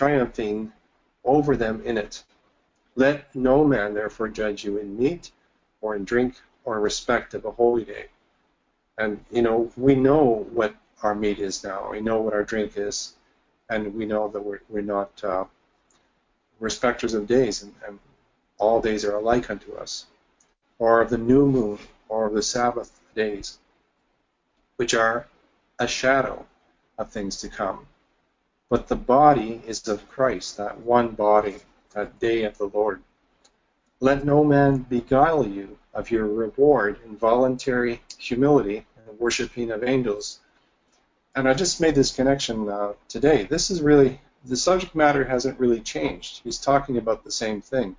[SPEAKER 1] over them in it. Let no man therefore judge you in meat, or in drink, or in respect of a holy day. And, we know what our meat is now. We know what our drink is. And we know that we're not respecters of days, and all days are alike unto us. Or of the new moon, or of the Sabbath days, which are a shadow of things to come. But the body is of Christ, that one body, that day of the Lord. Let no man beguile you of your reward in voluntary humility and worshiping of angels. And I just made this connection today. This is really, the subject matter hasn't really changed. He's talking about the same thing.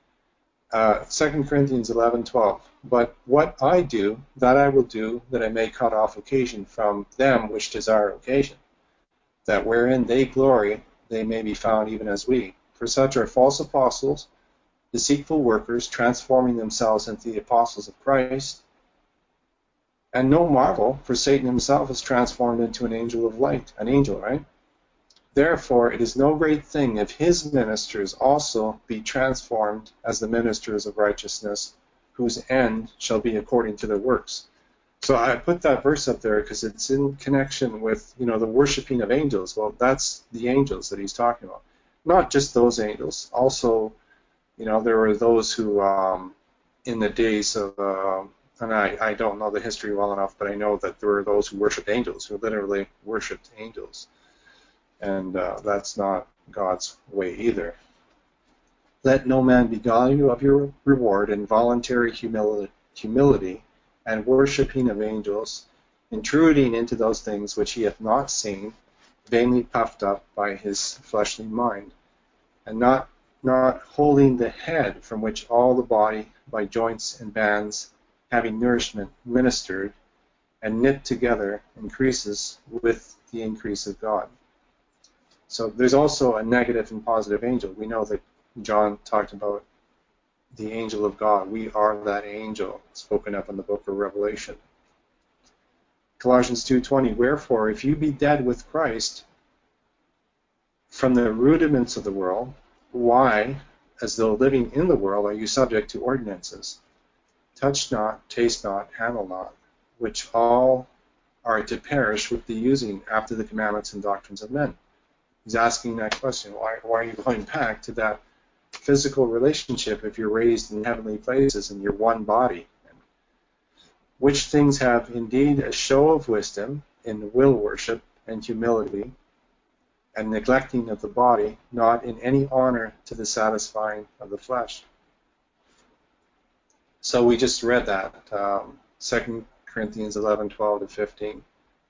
[SPEAKER 1] 2 Corinthians 11:12. But what I do, that I will do, that I may cut off occasion from them which desire occasion, that wherein they glory, they may be found even as we. For such are false apostles, deceitful workers, transforming themselves into the apostles of Christ. And no marvel, for Satan himself is transformed into an angel of light. An angel, right? Therefore, it is no great thing if his ministers also be transformed as the ministers of righteousness, whose end shall be according to their works. So I put that verse up there because it's in connection with, the worshiping of angels. Well, that's the angels that he's talking about. Not just those angels. Also, there were those who, in the days of, and I don't know the history well enough, but I know that there were those who worshipped angels, who literally worshipped angels. And that's not God's way either. Let no man beguile you of your reward in voluntary humility and worshipping of angels, intruding into those things which he hath not seen, vainly puffed up by his fleshly mind, and not holding the head, from which all the body by joints and bands, having nourishment ministered and knit together, increases with the increase of God. So there's also a negative and positive angel. We know that John talked about the angel of God. We are that angel spoken of in the book of Revelation. Colossians 2:20, wherefore, if you be dead with Christ from the rudiments of the world, why, as though living in the world, are you subject to ordinances? Touch not, taste not, handle not, which all are to perish with the using after the commandments and doctrines of men. He's asking that question, why are you going back to that physical relationship if you're raised in heavenly places and you're one body? Which things have indeed a show of wisdom in will worship and humility, and neglecting of the body, not in any honor to the satisfying of the flesh. So we just read that, 2 Corinthians 11:12-15.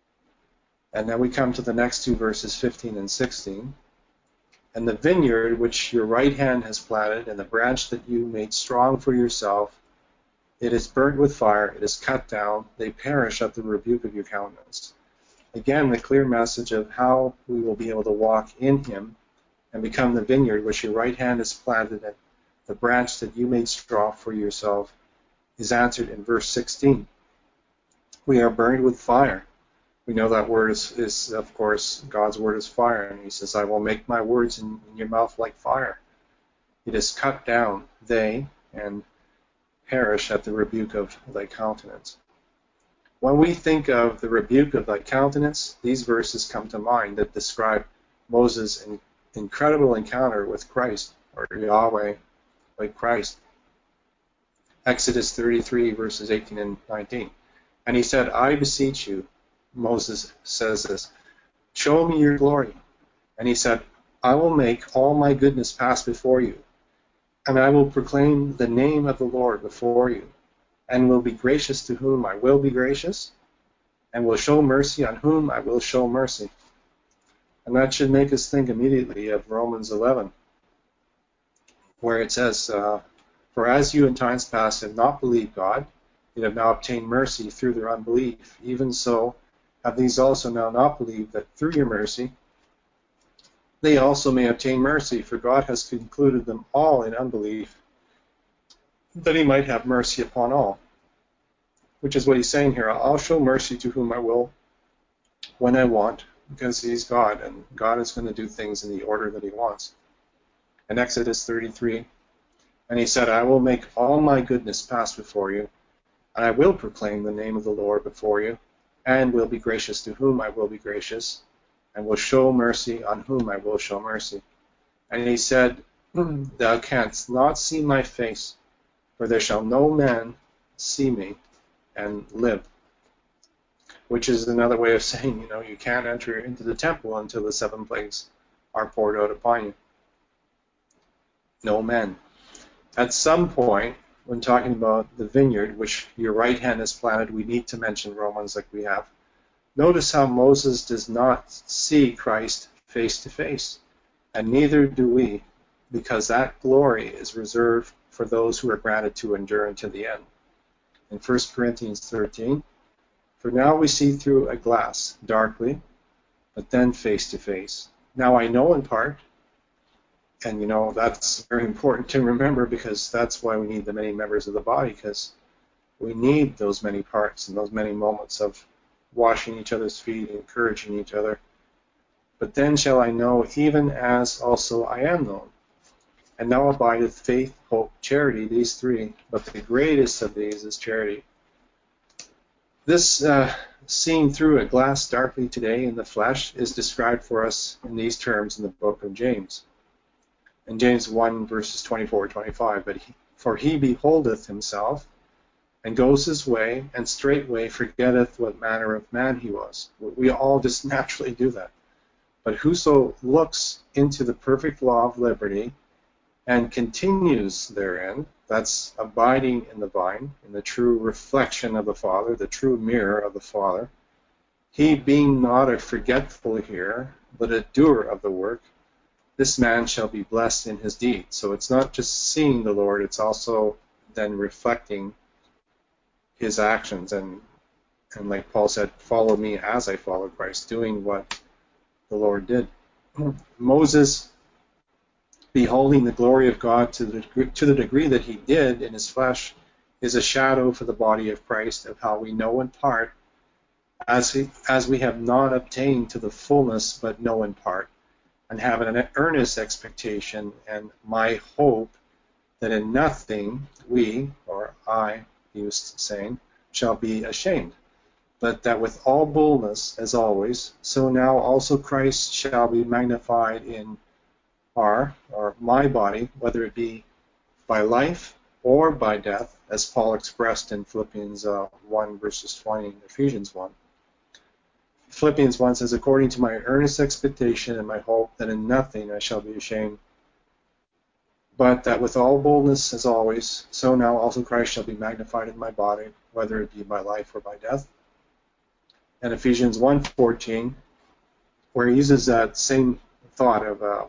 [SPEAKER 1] And then we come to the next two verses, 15 and 16. And the vineyard which your right hand has planted, and the branch that you made strong for yourself, it is burnt with fire, it is cut down, they perish at the rebuke of your countenance. Again, the clear message of how we will be able to walk in him and become the vineyard which your right hand has planted, and the branch that you made strong for yourself is answered in verse 16. We are burned with fire. We know that word is, of course, God's word is fire. And he says, I will make my words in your mouth like fire. It is cut down, they, and perish at the rebuke of thy countenance. When we think of the rebuke of thy countenance, these verses come to mind that describe Moses' incredible encounter with Christ, or Yahweh, like Christ. Exodus 33, verses 18 and 19. And he said, I beseech you, Moses says this, show me your glory. And he said, I will make all my goodness pass before you, and I will proclaim the name of the Lord before you, and will be gracious to whom I will be gracious, and will show mercy on whom I will show mercy. And that should make us think immediately of Romans 11, where it says, for as you in times past have not believed God, yet have now obtained mercy through their unbelief, even so have these also now not believed, that through your mercy they also may obtain mercy, for God has concluded them all in unbelief, that he might have mercy upon all. Which is what he's saying here. I'll show mercy to whom I will, when I want, because he's God, and God is going to do things in the order that he wants. In Exodus 33, and he said, I will make all my goodness pass before you, and I will proclaim the name of the Lord before you, and will be gracious to whom I will be gracious, and will show mercy on whom I will show mercy. And he said, thou canst not see my face, for there shall no man see me and live. Which is another way of saying, you can't enter into the temple until the 7 plagues are poured out upon you. No man. At some point, when talking about the vineyard, which your right hand has planted, we need to mention Romans like we have. Notice how Moses does not see Christ face to face, and neither do we, because that glory is reserved for those who are granted to endure unto the end. In 1 Corinthians 13, for now we see through a glass, darkly, but then face to face. Now I know in part, and that's very important to remember, because that's why we need the many members of the body, because we need those many parts and those many moments of washing each other's feet, encouraging each other. But then shall I know, even as also I am known. And now abideth faith, hope, charity, these 3, but the greatest of these is charity. This seeing through a glass darkly today in the flesh is described for us in these terms in the book of James. In James 1, verses 24-25, for he beholdeth himself, and goes his way, and straightway forgetteth what manner of man he was. We all just naturally do that. But whoso looks into the perfect law of liberty and continues therein, that's abiding in the vine, in the true reflection of the Father, the true mirror of the Father, he being not a forgetful hearer, but a doer of the work, this man shall be blessed in his deed. So it's not just seeing the Lord, it's also then reflecting his actions. And like Paul said, follow me as I follow Christ, doing what the Lord did. Moses, beholding the glory of God to the degree that he did in his flesh, is a shadow for the body of Christ, of how we know in part, as we have not obtained to the fullness, but know in part, and have an earnest expectation and my hope that in nothing we, or I, he was saying, shall be ashamed, but that with all boldness, as always, so now also Christ shall be magnified in our, or my body, whether it be by life or by death, as Paul expressed in Philippians 1, verses 20, and Ephesians 1. Philippians 1 says, according to my earnest expectation and my hope that in nothing I shall be ashamed, but that with all boldness, as always, so now also Christ shall be magnified in my body, whether it be by life or by death. And Ephesians 1:14, where he uses that same thought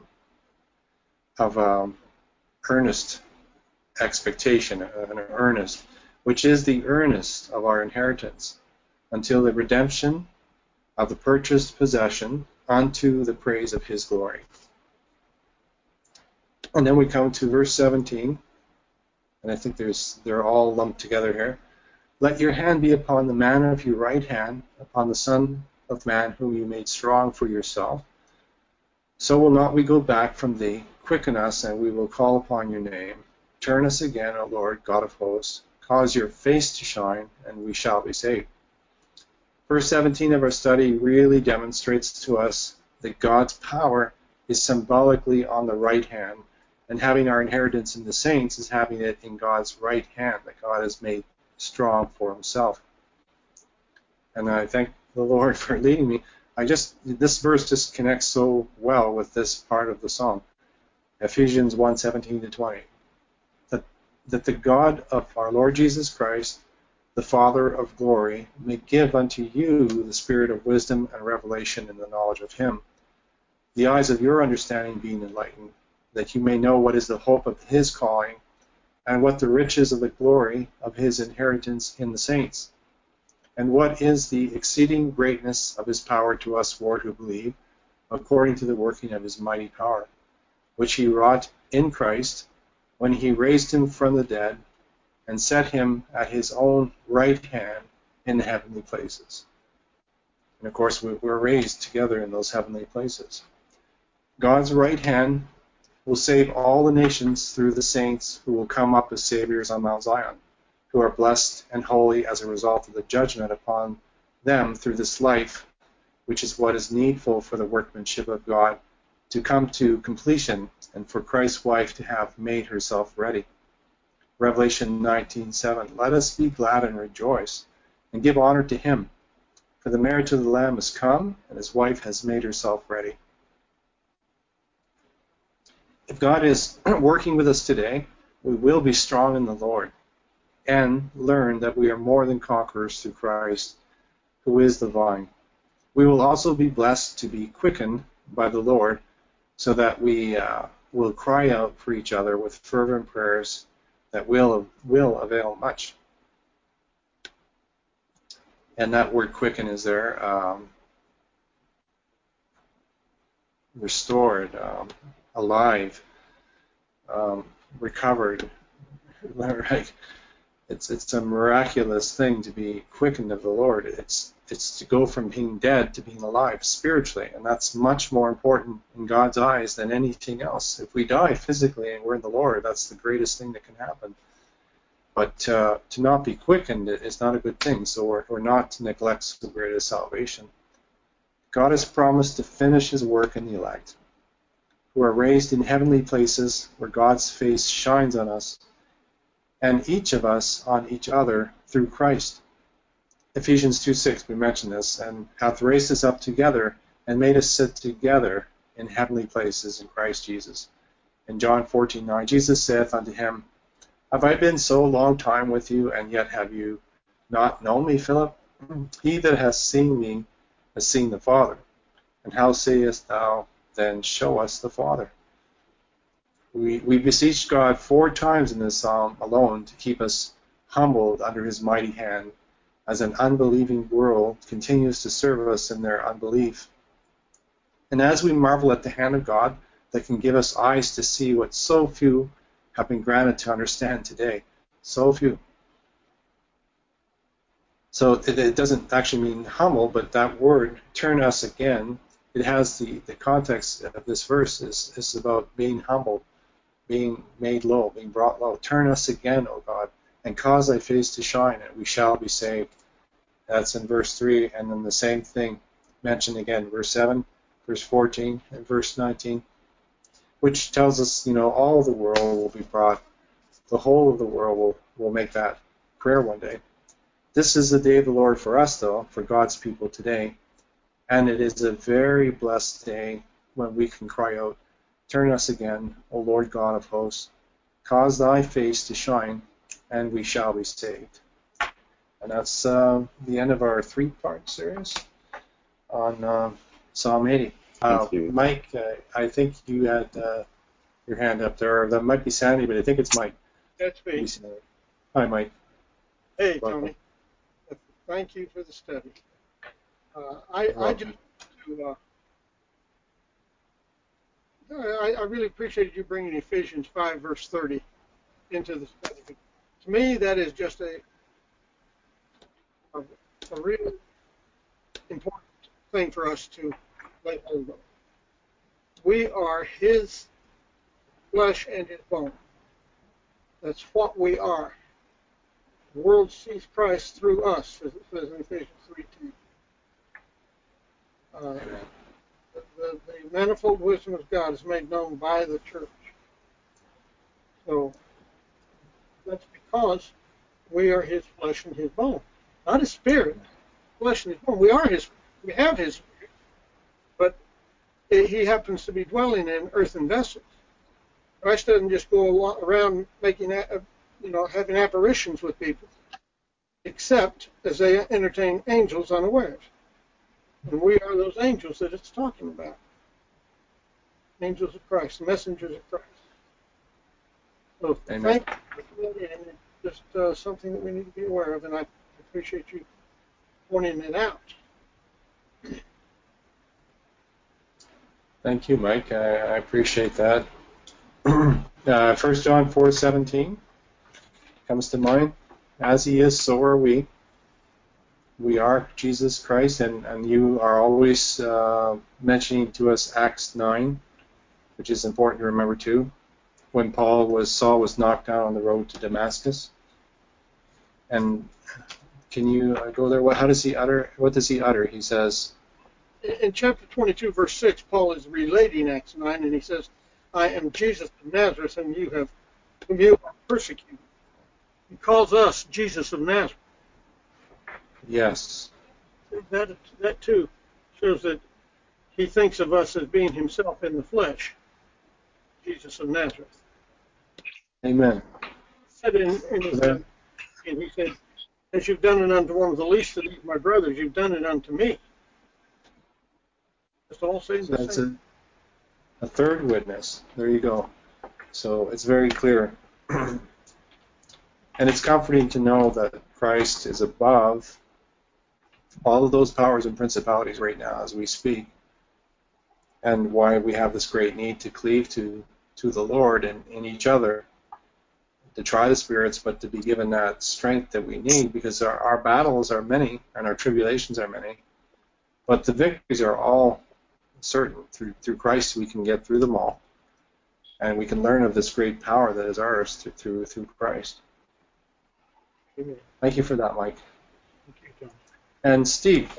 [SPEAKER 1] of earnest expectation, an earnest, which is the earnest of our inheritance, until the redemption of the purchased possession unto the praise of his glory. And then we come to verse 17, and I think they're all lumped together here. Let your hand be upon the man of your right hand, upon the Son of Man whom you made strong for yourself. So will not we go back from thee. Quicken us, and we will call upon your name. Turn us again, O Lord, God of hosts. Cause your face to shine, and we shall be saved. Verse 17 of our study really demonstrates to us that God's power is symbolically on the right hand, and having our inheritance in the saints is having it in God's right hand, that God has made strong for himself. And I thank the Lord for leading me. This verse just connects so well with this part of the song, Ephesians 1:17-20, that the God of our Lord Jesus Christ, the Father of glory, may give unto you the spirit of wisdom and revelation in the knowledge of him, the eyes of your understanding being enlightened, that you may know what is the hope of his calling, and what the riches of the glory of his inheritance in the saints, and what is the exceeding greatness of his power to us who believe, according to the working of his mighty power, which he wrought in Christ, when he raised him from the dead, and set him at his own right hand in the heavenly places. And of course, we're raised together in those heavenly places. God's right hand will save all the nations through the saints who will come up as saviors on Mount Zion, who are blessed and holy as a result of the judgment upon them through this life, which is what is needful for the workmanship of God to come to completion, and for Christ's wife to have made herself ready. Revelation 19:7, let us be glad and rejoice, and give honor to him, for the marriage of the Lamb has come, and his wife has made herself ready. If God is working with us today, we will be strong in the Lord, and learn that we are more than conquerors through Christ, who is the vine. We will also be blessed to be quickened by the Lord, so that we will cry out for each other with fervent prayers that will avail much. And that word quicken is there, restored, alive, recovered. Right? It's a miraculous thing to be quickened of the Lord. It's to go from being dead to being alive spiritually, and that's much more important in God's eyes than anything else. If we die physically and we're in the Lord, that's the greatest thing that can happen. But to not be quickened is not a good thing, so we're not to neglect the greatest salvation. God has promised to finish his work in the elect, who are raised in heavenly places where God's face shines on us, and each of us on each other through Christ. Ephesians 2:6, we mentioned this, and hath raised us up together, and made us sit together in heavenly places in Christ Jesus. In John 14:9, Jesus saith unto him, Have I been so long time with you, and yet have you not known me, Philip? He that hath seen me has seen the Father. And how sayest thou then, Show us the Father? We beseech God 4 times in this psalm alone to keep us humbled under his mighty hand, as an unbelieving world continues to serve us in their unbelief. And as we marvel at the hand of God that can give us eyes to see what so few have been granted to understand today, so few. So it doesn't actually mean humble, but that word, turn us again, it has the context of this verse is about being humble, being made low, being brought low. Turn us again, O God, and cause thy face to shine, and we shall be saved. That's in verse 3, and then the same thing mentioned again, verse 7, verse 14, and verse 19, which tells us, all the world will be brought, the whole of the world will make that prayer one day. This is the day of the Lord for us, though, for God's people today, and it is a very blessed day when we can cry out, Turn us again, O Lord God of hosts, cause thy face to shine, and we shall be saved. And that's the end of our 3-part series on Psalm 80.
[SPEAKER 2] Thank you.
[SPEAKER 1] Mike, I think you had your hand up there. That might be Sandy, but I think it's Mike.
[SPEAKER 3] That's me.
[SPEAKER 1] Hi, Mike.
[SPEAKER 3] Hey,
[SPEAKER 1] Welcome.
[SPEAKER 3] Tony. Thank you for the study. I really appreciated you bringing Ephesians 5, verse 30 into the study. To me, that is just a really important thing for us to lay hold of. We are his flesh and his bone. That's what we are. The world sees Christ through us, as it says in Ephesians 3:10. The manifold wisdom of God is made known by the church. So that's because we are his flesh and his bone. Not his spirit, flesh and his bone. We have his spirit, but he happens to be dwelling in earthen vessels. Christ doesn't just go around making, having apparitions with people, except as they entertain angels unawares. And we are those angels that it's talking about. Angels of Christ, messengers of Christ. So
[SPEAKER 1] Amen.
[SPEAKER 3] thank you for that, and it's just something that we need to be aware of, and I appreciate you pointing it out.
[SPEAKER 1] Thank you, Mike. I appreciate that. 1 John 4:17 comes to mind. As he is, so are we. We are Jesus Christ, and you are always mentioning to us Acts 9, which is important to remember too, when Saul was knocked down on the road to Damascus. And can you go there? What does he utter? He says,
[SPEAKER 3] in chapter 22, verse 6, Paul is relating Acts 9, and he says, I am Jesus of Nazareth, and whom you are persecuted. He calls us Jesus of Nazareth.
[SPEAKER 1] yes.
[SPEAKER 3] That too shows that he thinks of us as being himself in the flesh, Jesus of Nazareth.
[SPEAKER 1] Amen.
[SPEAKER 3] And he said, as you've done it unto one of the least of these, my brothers, you've done it unto me. It's all saying the
[SPEAKER 1] That's
[SPEAKER 3] same.
[SPEAKER 1] a third witness. There you go. So it's very clear. And it's comforting to know that Christ is above all of those powers and principalities right now as we speak, and why we have this great need to cleave to the Lord and in each other, to try the spirits, but to be given that strength that we need, because our battles are many and our tribulations are many, but the victories are all certain. Through Christ we can get through them all, and we can learn of this great power that is ours through Christ.
[SPEAKER 3] Amen.
[SPEAKER 1] Thank you for that, Mike.
[SPEAKER 3] Thank you, John.
[SPEAKER 1] And Steve.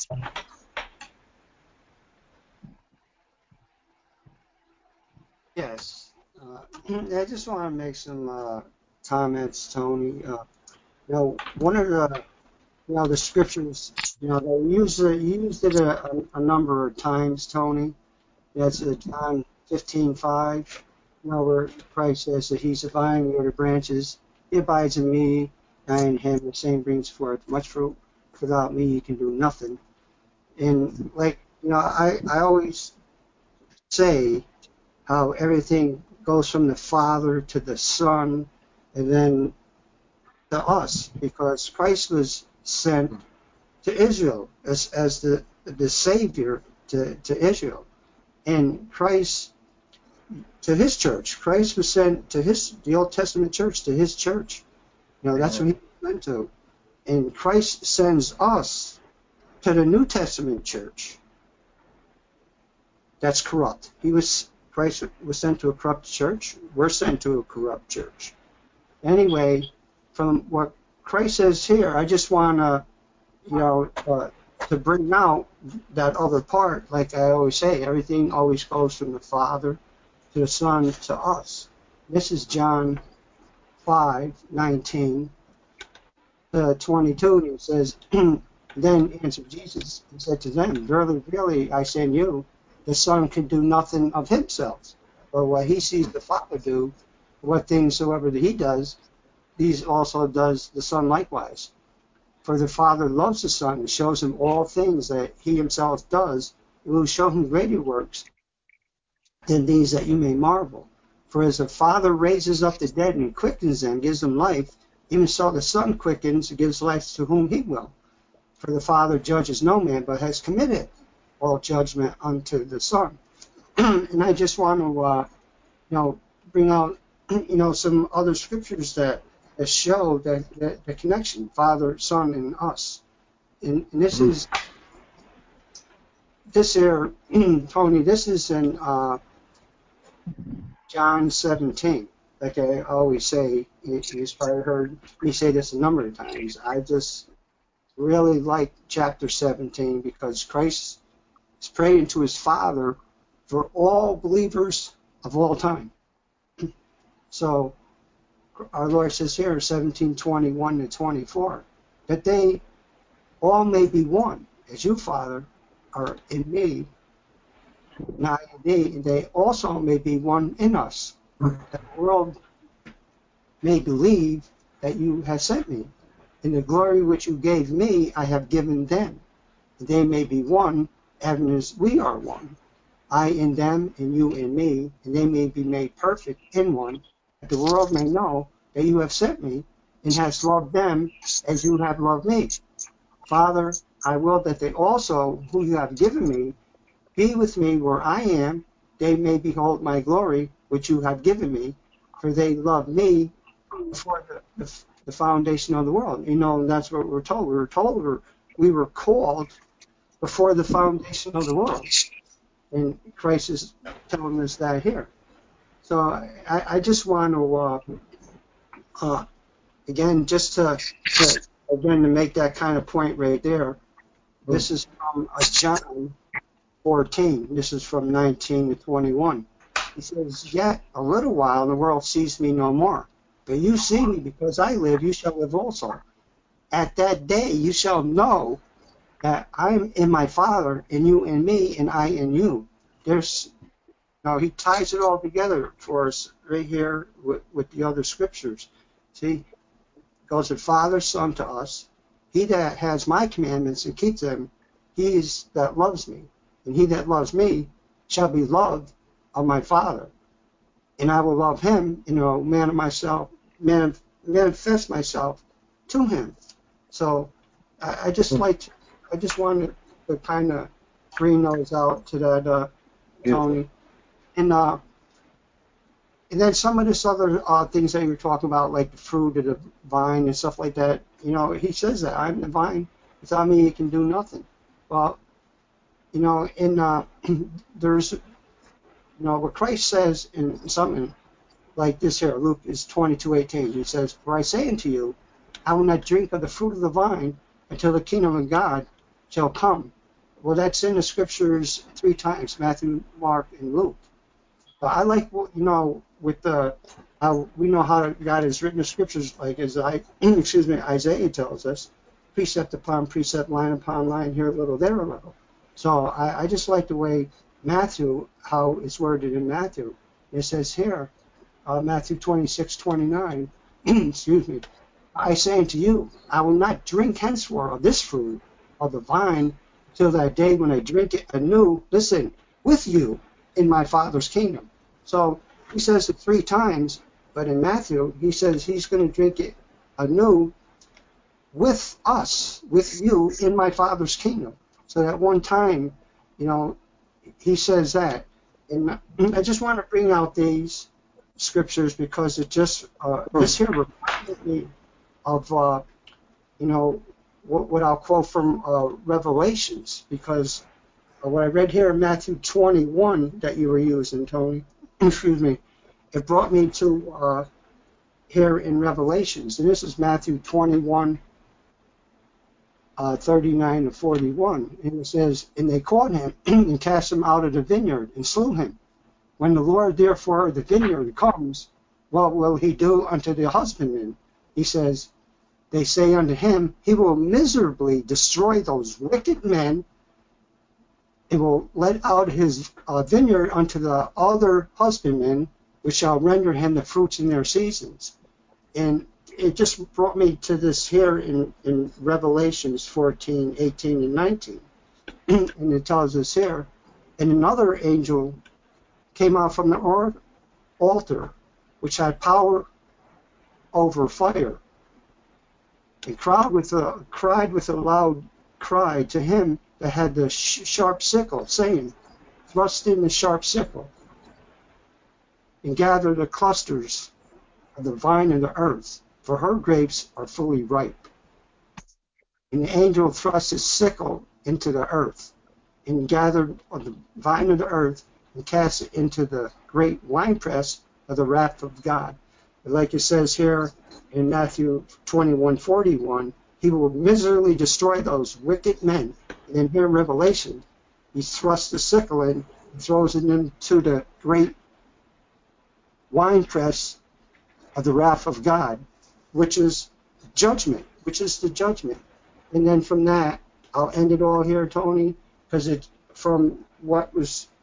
[SPEAKER 4] Yes. I just want to make some comments, Tony. One of the scriptures You know, they used it a number of times, Tony. That's John 15:5. You know, where Christ says that he's the vine, we are the branches. He abides in me, I in him. The same brings forth much fruit. Without me, you can do nothing. And like, you know, I always say how everything goes from the Father to the Son, and then to us, because Christ was sent to Israel as the Savior to Israel. And Christ to his church. Christ was sent to the Old Testament church, to his church. You know, that's what he went to. And Christ sends us to the New Testament church. That's corrupt. Christ was sent to a corrupt church. We're sent to a corrupt church. Anyway, from what Christ says here, I just want to, you know, to bring out that other part. Like I always say, everything always goes from the Father to the Son to us. This is John 5:19 to 22, and it says, Then answered Jesus and said to them, Verily, verily, I say unto you, the Son can do nothing of himself, but what he sees the Father do, what things soever that he does, these also does the Son likewise. For the Father loves the Son and shows him all things that he himself does, and will show him greater works than these, that you may marvel. For as the Father raises up the dead and quickens them, gives them life, even so the Son quickens and gives life to whom he will. For the Father judges no man, but has committed all judgment unto the Son. And I just want to, you know, bring out, you know, some other scriptures that show that the connection, Father, Son, and us. And this is this here, Tony. This is in John 17. Like I always say, you've probably heard me say this a number of times. I just really like chapter 17 because Christ is praying to his Father for all believers of all time. So our Lord says here, 17:21 to 24, that they all may be one, as you, Father, are in me, and I in thee, and they also may be one in us, that the world may believe that you have sent me. And the glory which you gave me I have given them, and they may be one, even as we are one. I in them, and you in me, and they may be made perfect in one, that the world may know that you have sent me, and hast loved them as you have loved me. Father, I will that they also, who you have given me, be with me where I am, they may behold my glory, which you have given me, for they love me before the foundation of the world. You know, and that's what we're told. We were told we were called before the foundation of the world. And Christ is telling us that here. So I just want to, again, just to make that kind of point right there. This is from John 14. This is from 19 to 21. He says, Yet a little while, and the world sees me no more. But you see me, because I live, you shall live also. At that day you shall know that I am in my Father, and you in me, and I in you. He ties it all together for us right here with the other scriptures. See, it goes to Father, Son to us. He that has my commandments and keeps them, he is that loves me. And he that loves me shall be loved of my Father. And I will love him, manifest myself to him. So I just wanted to kind of bring those out to that, Tony. And then some of this other things that you were talking about, like the fruit of the vine and stuff like that, he says that I'm the vine. Without me, you can do nothing. Well, there's, what Christ says in something like this here, Luke is 22:18. He says, For I say unto you, I will not drink of the fruit of the vine until the kingdom of God shall come. Well, that's in the scriptures 3 times, Matthew, Mark, and Luke. But I like, with how we know how God has written the scriptures, like as Isaiah tells us, precept upon precept, line upon line, here a little, there a little. So I just like the way Matthew, how it's worded in Matthew. It says here, Matthew 26:29, excuse me, I say unto you, I will not drink henceforth of this fruit of the vine till that day when I drink it anew, listen, with you in my Father's kingdom. So he says it 3 times, but in Matthew, he says he's going to drink it anew with us, with you in my Father's kingdom. So that one time, you know, he says that. And I just want to bring out these scriptures because it just, this here reminded me of, you know, what I'll quote from Revelations, because what I read here in Matthew 21 that you were using, Tony, excuse me, it brought me to here in Revelations. And this is Matthew 21, 39 to 41. And it says, and they caught him and cast him out of the vineyard and slew him. When the Lord therefore of the vineyard comes, what will he do unto the husbandman? He says, they say unto him, he will miserably destroy those wicked men and will let out his vineyard unto the other husbandmen, which shall render him the fruits in their seasons. And it just brought me to this here in Revelations 14, 18, and 19. And it tells us here, and another angel came out from the altar, which had power over fire, and cried with a loud cry to him that had the sharp sickle, saying, thrust in the sharp sickle, and gather the clusters of the vine of the earth, for her grapes are fully ripe. And the angel thrust his sickle into the earth, and gathered of the vine of the earth, and cast it into the great winepress of the wrath of God. But like it says here in Matthew 21:41, he will miserably destroy those wicked men. And then here in Revelation, he thrusts the sickle in and throws it into the great winepress of the wrath of God, which is judgment, And then from that, I'll end it all here, Tony, because it's from what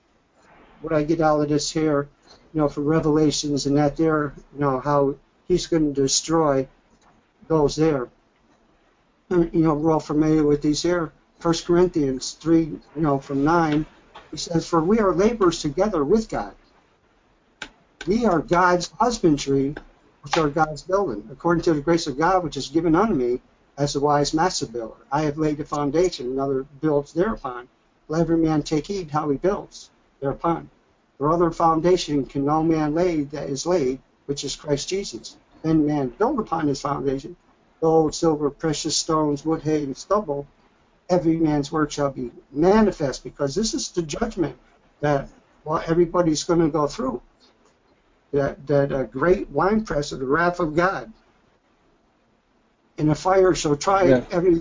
[SPEAKER 4] I get out of this here, you know, from Revelations and that there, you know, how he's going to destroy those there. You know, we're all familiar with these here. 1 Corinthians 3, you know, from 9, he says, for we are laborers together with God. We are God's husbandry, which are God's building, according to the grace of God, which is given unto me as a wise master builder. I have laid the foundation, another builds thereupon. Let every man take heed how he builds thereupon. For other foundation can no man lay that is laid, which is Christ Jesus. Then man build upon his foundation, gold, silver, precious stones, wood, hay, and stubble. Every man's work shall be manifest, because this is the judgment that everybody's going to go through. That great winepress of the wrath of God. And the fire shall try every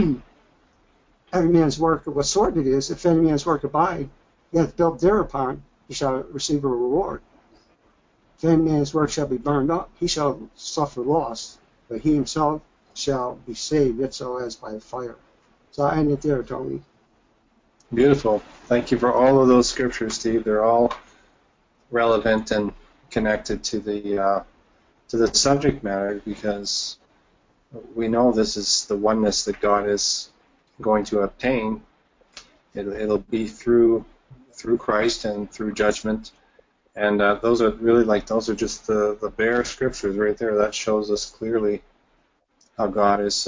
[SPEAKER 4] man's work of what sort it is. If any man's work abide, he hath built thereupon, he shall receive a reward. If any man's work shall be burned up, he shall suffer loss, but he himself shall be saved, yet so as by fire. So I end it there, Tony.
[SPEAKER 1] Beautiful. Thank you for all of those scriptures, Steve. They're all relevant and connected to the subject matter, because we know this is the oneness that God is going to obtain. It'll be through Christ and through judgment. And those are just the bare scriptures right there. That shows us clearly how God is.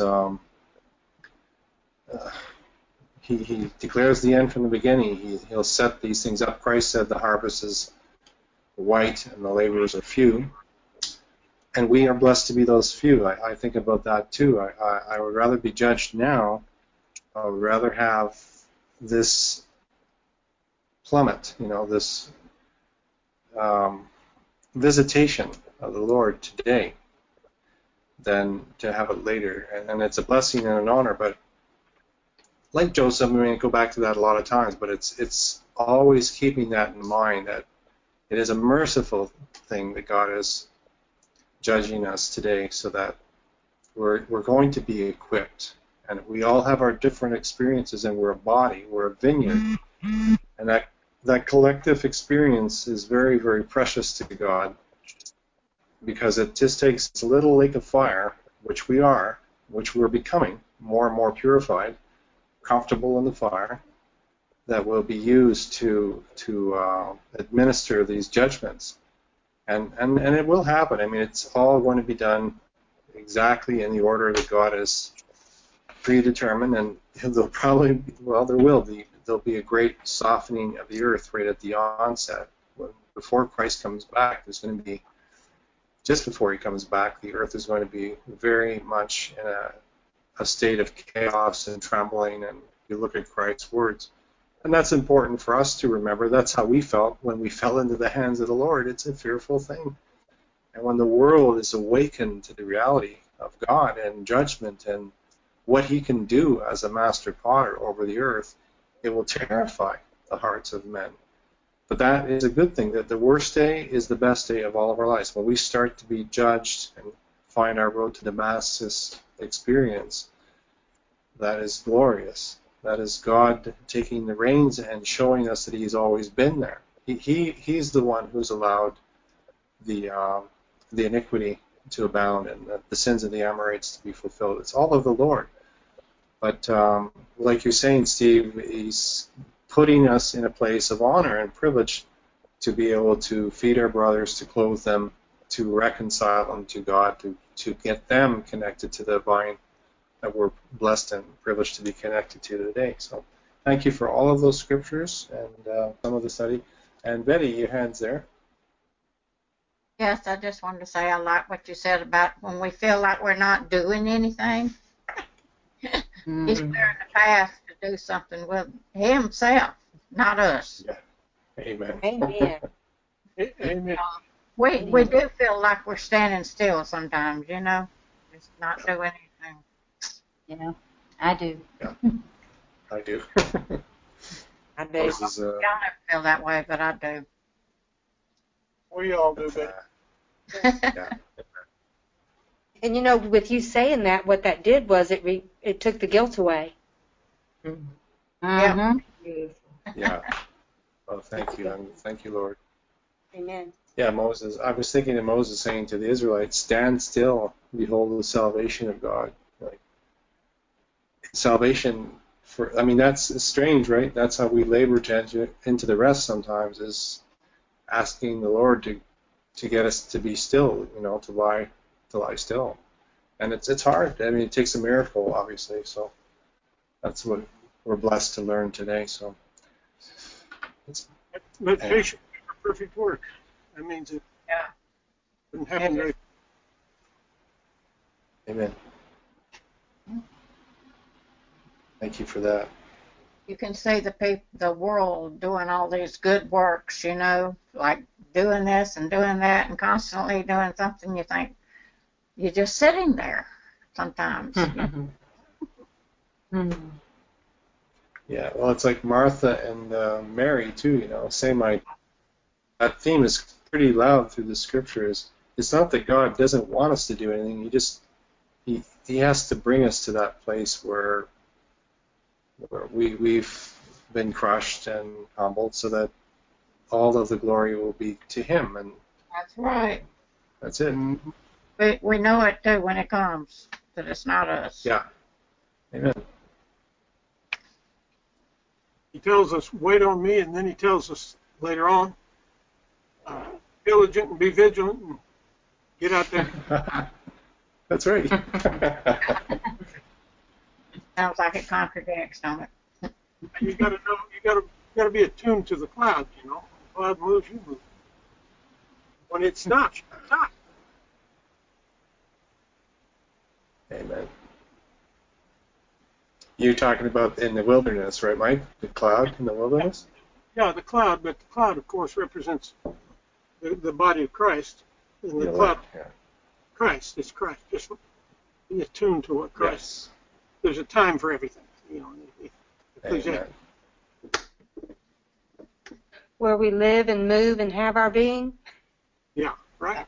[SPEAKER 1] He declares the end from the beginning. He'll set these things up. Christ said the harvest is white and the laborers are few. And we are blessed to be those few. I think about that too. I would rather be judged now. I would rather have this plummet, this visitation of the Lord today than to have it later. And it's a blessing and an honor, but like Joseph, I'm going to go back to that a lot of times, but it's always keeping that in mind, that it is a merciful thing that God is judging us today, so that we're going to be equipped And we all have our different experiences, and we're a body, we're a vineyard. And that collective experience is very, very precious to God, because it just takes a little lake of fire, which we are, which we're becoming more and more purified, comfortable in the fire, that will be used to administer these judgments. And it will happen. I mean, it's all going to be done exactly in the order that God has predetermined, and there'll probably, well, there'll be a great softening of the earth right at the onset. Before Christ comes back, there's going to be, just before he comes back, the earth is going to be very much in a state of chaos and trembling, and you look at Christ's words. And that's important for us to remember. That's how we felt when we fell into the hands of the Lord. It's a fearful thing. And when the world is awakened to the reality of God and judgment and what he can do as a master potter over the earth, it will terrify the hearts of men. But that is a good thing, that the worst day is the best day of all of our lives. When we start to be judged and find our road to Damascus experience, that is glorious. That is God taking the reins and showing us that he's always been there. He's the one who's allowed the iniquity to abound and the sins of the Amorites to be fulfilled. It's all of the Lord. But like you're saying, Steve, he's putting us in a place of honor and privilege to be able to feed our brothers, to clothe them, to reconcile them to God, to get them connected to the vine that we're blessed and privileged to be connected to today. So thank you for all of those scriptures and some of the study. And Betty, your hand's there.
[SPEAKER 2] Yes, I just wanted to say I like what you said about when we feel like we're not doing anything. He's clearing the path to do something with himself, not us.
[SPEAKER 1] Yeah. Amen.
[SPEAKER 5] Amen.
[SPEAKER 3] Amen.
[SPEAKER 2] We do feel like we're standing still sometimes, you know, just not doing anything.
[SPEAKER 5] Yeah, I do.
[SPEAKER 1] Yeah, I do.
[SPEAKER 5] I do.
[SPEAKER 1] Moses,
[SPEAKER 2] Y'all never feel that way, but I do.
[SPEAKER 3] We all do, baby.
[SPEAKER 1] yeah.
[SPEAKER 5] And you know, with you saying that, what that did was it took the guilt away.
[SPEAKER 2] Mm-hmm.
[SPEAKER 1] Yeah. Oh, thank you. Thank you, Lord.
[SPEAKER 5] Amen.
[SPEAKER 1] Yeah, Moses. I was thinking of Moses saying to the Israelites, "Stand still, behold the salvation of God." Like salvation I mean, that's strange, right? That's how we labor to enter into the rest sometimes, is asking the Lord to get us to be still, you know, to lie still. And it's hard. I mean, it takes a miracle, obviously. So that's what we're blessed to learn today. So
[SPEAKER 3] Let patience make a perfect work. That means it doesn't happen very.
[SPEAKER 1] Amen. Thank you for that.
[SPEAKER 2] You can see the world doing all these good works, you know, like doing this and doing that and constantly doing something. You think you're just sitting there sometimes.
[SPEAKER 1] Yeah, well, it's like Martha and Mary too. You know, that theme is pretty loud through the scriptures. It's not that God doesn't want us to do anything. He has to bring us to that place where we've been crushed and humbled, so that all of the glory will be to Him, and
[SPEAKER 2] That's right.
[SPEAKER 1] that's it.
[SPEAKER 2] We know it too when it comes, that it's not us.
[SPEAKER 1] Yeah. Amen.
[SPEAKER 3] He tells us, wait on me, and then he tells us later on, diligent and be vigilant and get out there.
[SPEAKER 1] That's right.
[SPEAKER 2] Sounds like it contradicts, don't it?
[SPEAKER 3] You got to know, you got to be attuned to the cloud. You know, the cloud moves, you move. When it stops, you stop.
[SPEAKER 1] Amen. You're talking about in the wilderness, right, Mike? The cloud in the wilderness?
[SPEAKER 3] Yeah, the cloud, but the cloud, of course, represents the body of Christ. And the
[SPEAKER 1] Yeah,
[SPEAKER 3] cloud,
[SPEAKER 1] yeah.
[SPEAKER 3] Christ, it's Christ. Just be attuned to what Christ.
[SPEAKER 1] Yes.
[SPEAKER 3] There's a time for everything. You know.
[SPEAKER 1] Amen.
[SPEAKER 5] Where we live and move and have our being.
[SPEAKER 3] Yeah, right.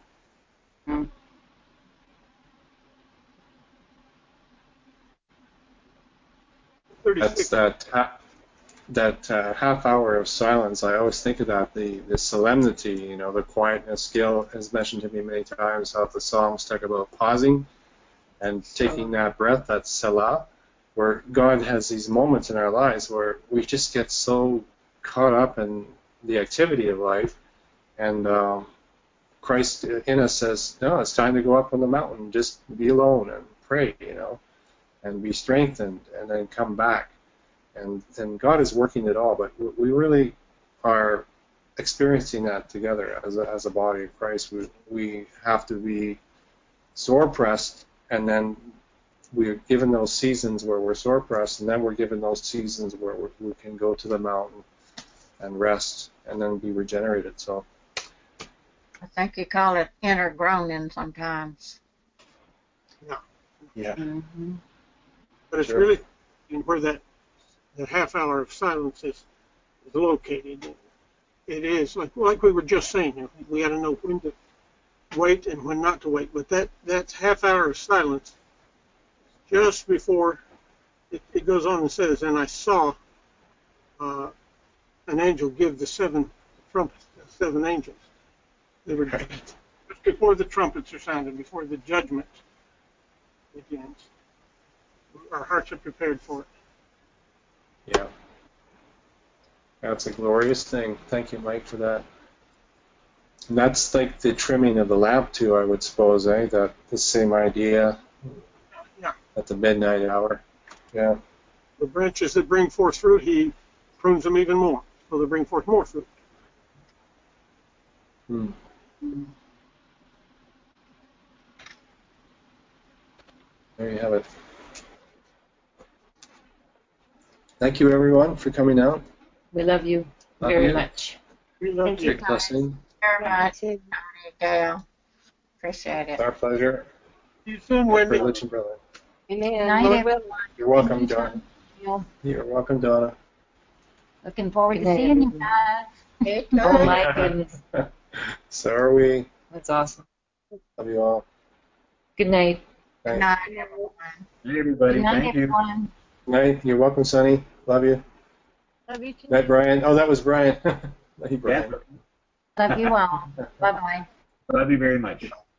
[SPEAKER 1] That's
[SPEAKER 3] 36.
[SPEAKER 1] that half hour of silence. I always think of that, the solemnity, the quietness. Gail has mentioned to me many times how the Psalms talk about pausing and taking that breath, that selah, where God has these moments in our lives where we just get so caught up in the activity of life, and Christ in us says, no, it's time to go up on the mountain, just be alone and pray, and be strengthened, and then come back. And God is working it all, but we really are experiencing that together as a body of Christ. We have to be sore pressed, and then we're given those seasons where we're sore pressed, and then we're given those seasons where we can go to the mountain and rest, and then be regenerated. So
[SPEAKER 2] I think you call it inner groaning sometimes.
[SPEAKER 1] yeah,
[SPEAKER 3] But it's
[SPEAKER 1] Sure.
[SPEAKER 3] really where that half hour of silence is located. It is like we were just saying. We got to know when to wait and when not to wait. But that half hour of silence, just before it goes on and says, and I saw an angel give the 7 trumpets, the 7 angels. They were just before the trumpets are sounded, before the judgment begins. Our hearts are prepared for it.
[SPEAKER 1] yeah. That's a glorious thing. Thank you, Mike, for that. And that's like the trimming of the lamp too, I would suppose, That the same idea
[SPEAKER 3] Yeah.
[SPEAKER 1] at the midnight hour. Yeah.
[SPEAKER 3] The branches that bring forth fruit, he prunes them even more, so they bring forth more fruit.
[SPEAKER 1] Hmm. There you have it. Thank you, everyone, for coming out.
[SPEAKER 6] We love you
[SPEAKER 1] Love
[SPEAKER 6] very
[SPEAKER 1] you.
[SPEAKER 6] much.
[SPEAKER 3] We love
[SPEAKER 2] Thank
[SPEAKER 3] you.
[SPEAKER 2] you
[SPEAKER 1] Big blessing.
[SPEAKER 2] very much,
[SPEAKER 5] Too.
[SPEAKER 2] Gail. Appreciate
[SPEAKER 1] It's
[SPEAKER 2] it.
[SPEAKER 1] our pleasure.
[SPEAKER 3] See you soon,
[SPEAKER 1] Our
[SPEAKER 3] Wendy.
[SPEAKER 1] privilege and privilege.
[SPEAKER 5] Amen.
[SPEAKER 6] Night,
[SPEAKER 5] Lord
[SPEAKER 6] everyone.
[SPEAKER 5] willing.
[SPEAKER 1] You're welcome, Donna.
[SPEAKER 6] Well,
[SPEAKER 1] You're welcome, Donna.
[SPEAKER 6] looking forward
[SPEAKER 5] Good
[SPEAKER 6] to
[SPEAKER 5] night,
[SPEAKER 6] seeing you
[SPEAKER 5] everyone.
[SPEAKER 6] guys.
[SPEAKER 2] It
[SPEAKER 6] Oh
[SPEAKER 2] goes.
[SPEAKER 6] my goodness,
[SPEAKER 1] So are we.
[SPEAKER 6] that's awesome.
[SPEAKER 1] Love you all.
[SPEAKER 6] Good night.
[SPEAKER 1] Night.
[SPEAKER 2] Night, everyone.
[SPEAKER 7] Hey, everybody.
[SPEAKER 6] Good night,
[SPEAKER 7] Thank you.
[SPEAKER 6] everyone.
[SPEAKER 1] Night. You're welcome, Sonny. Love you.
[SPEAKER 5] Love you too.
[SPEAKER 1] Night, Brian. Oh, that was Brian. Hey,
[SPEAKER 7] Yeah.
[SPEAKER 1] Brian.
[SPEAKER 6] Love you all. Bye bye.
[SPEAKER 7] Love you very much.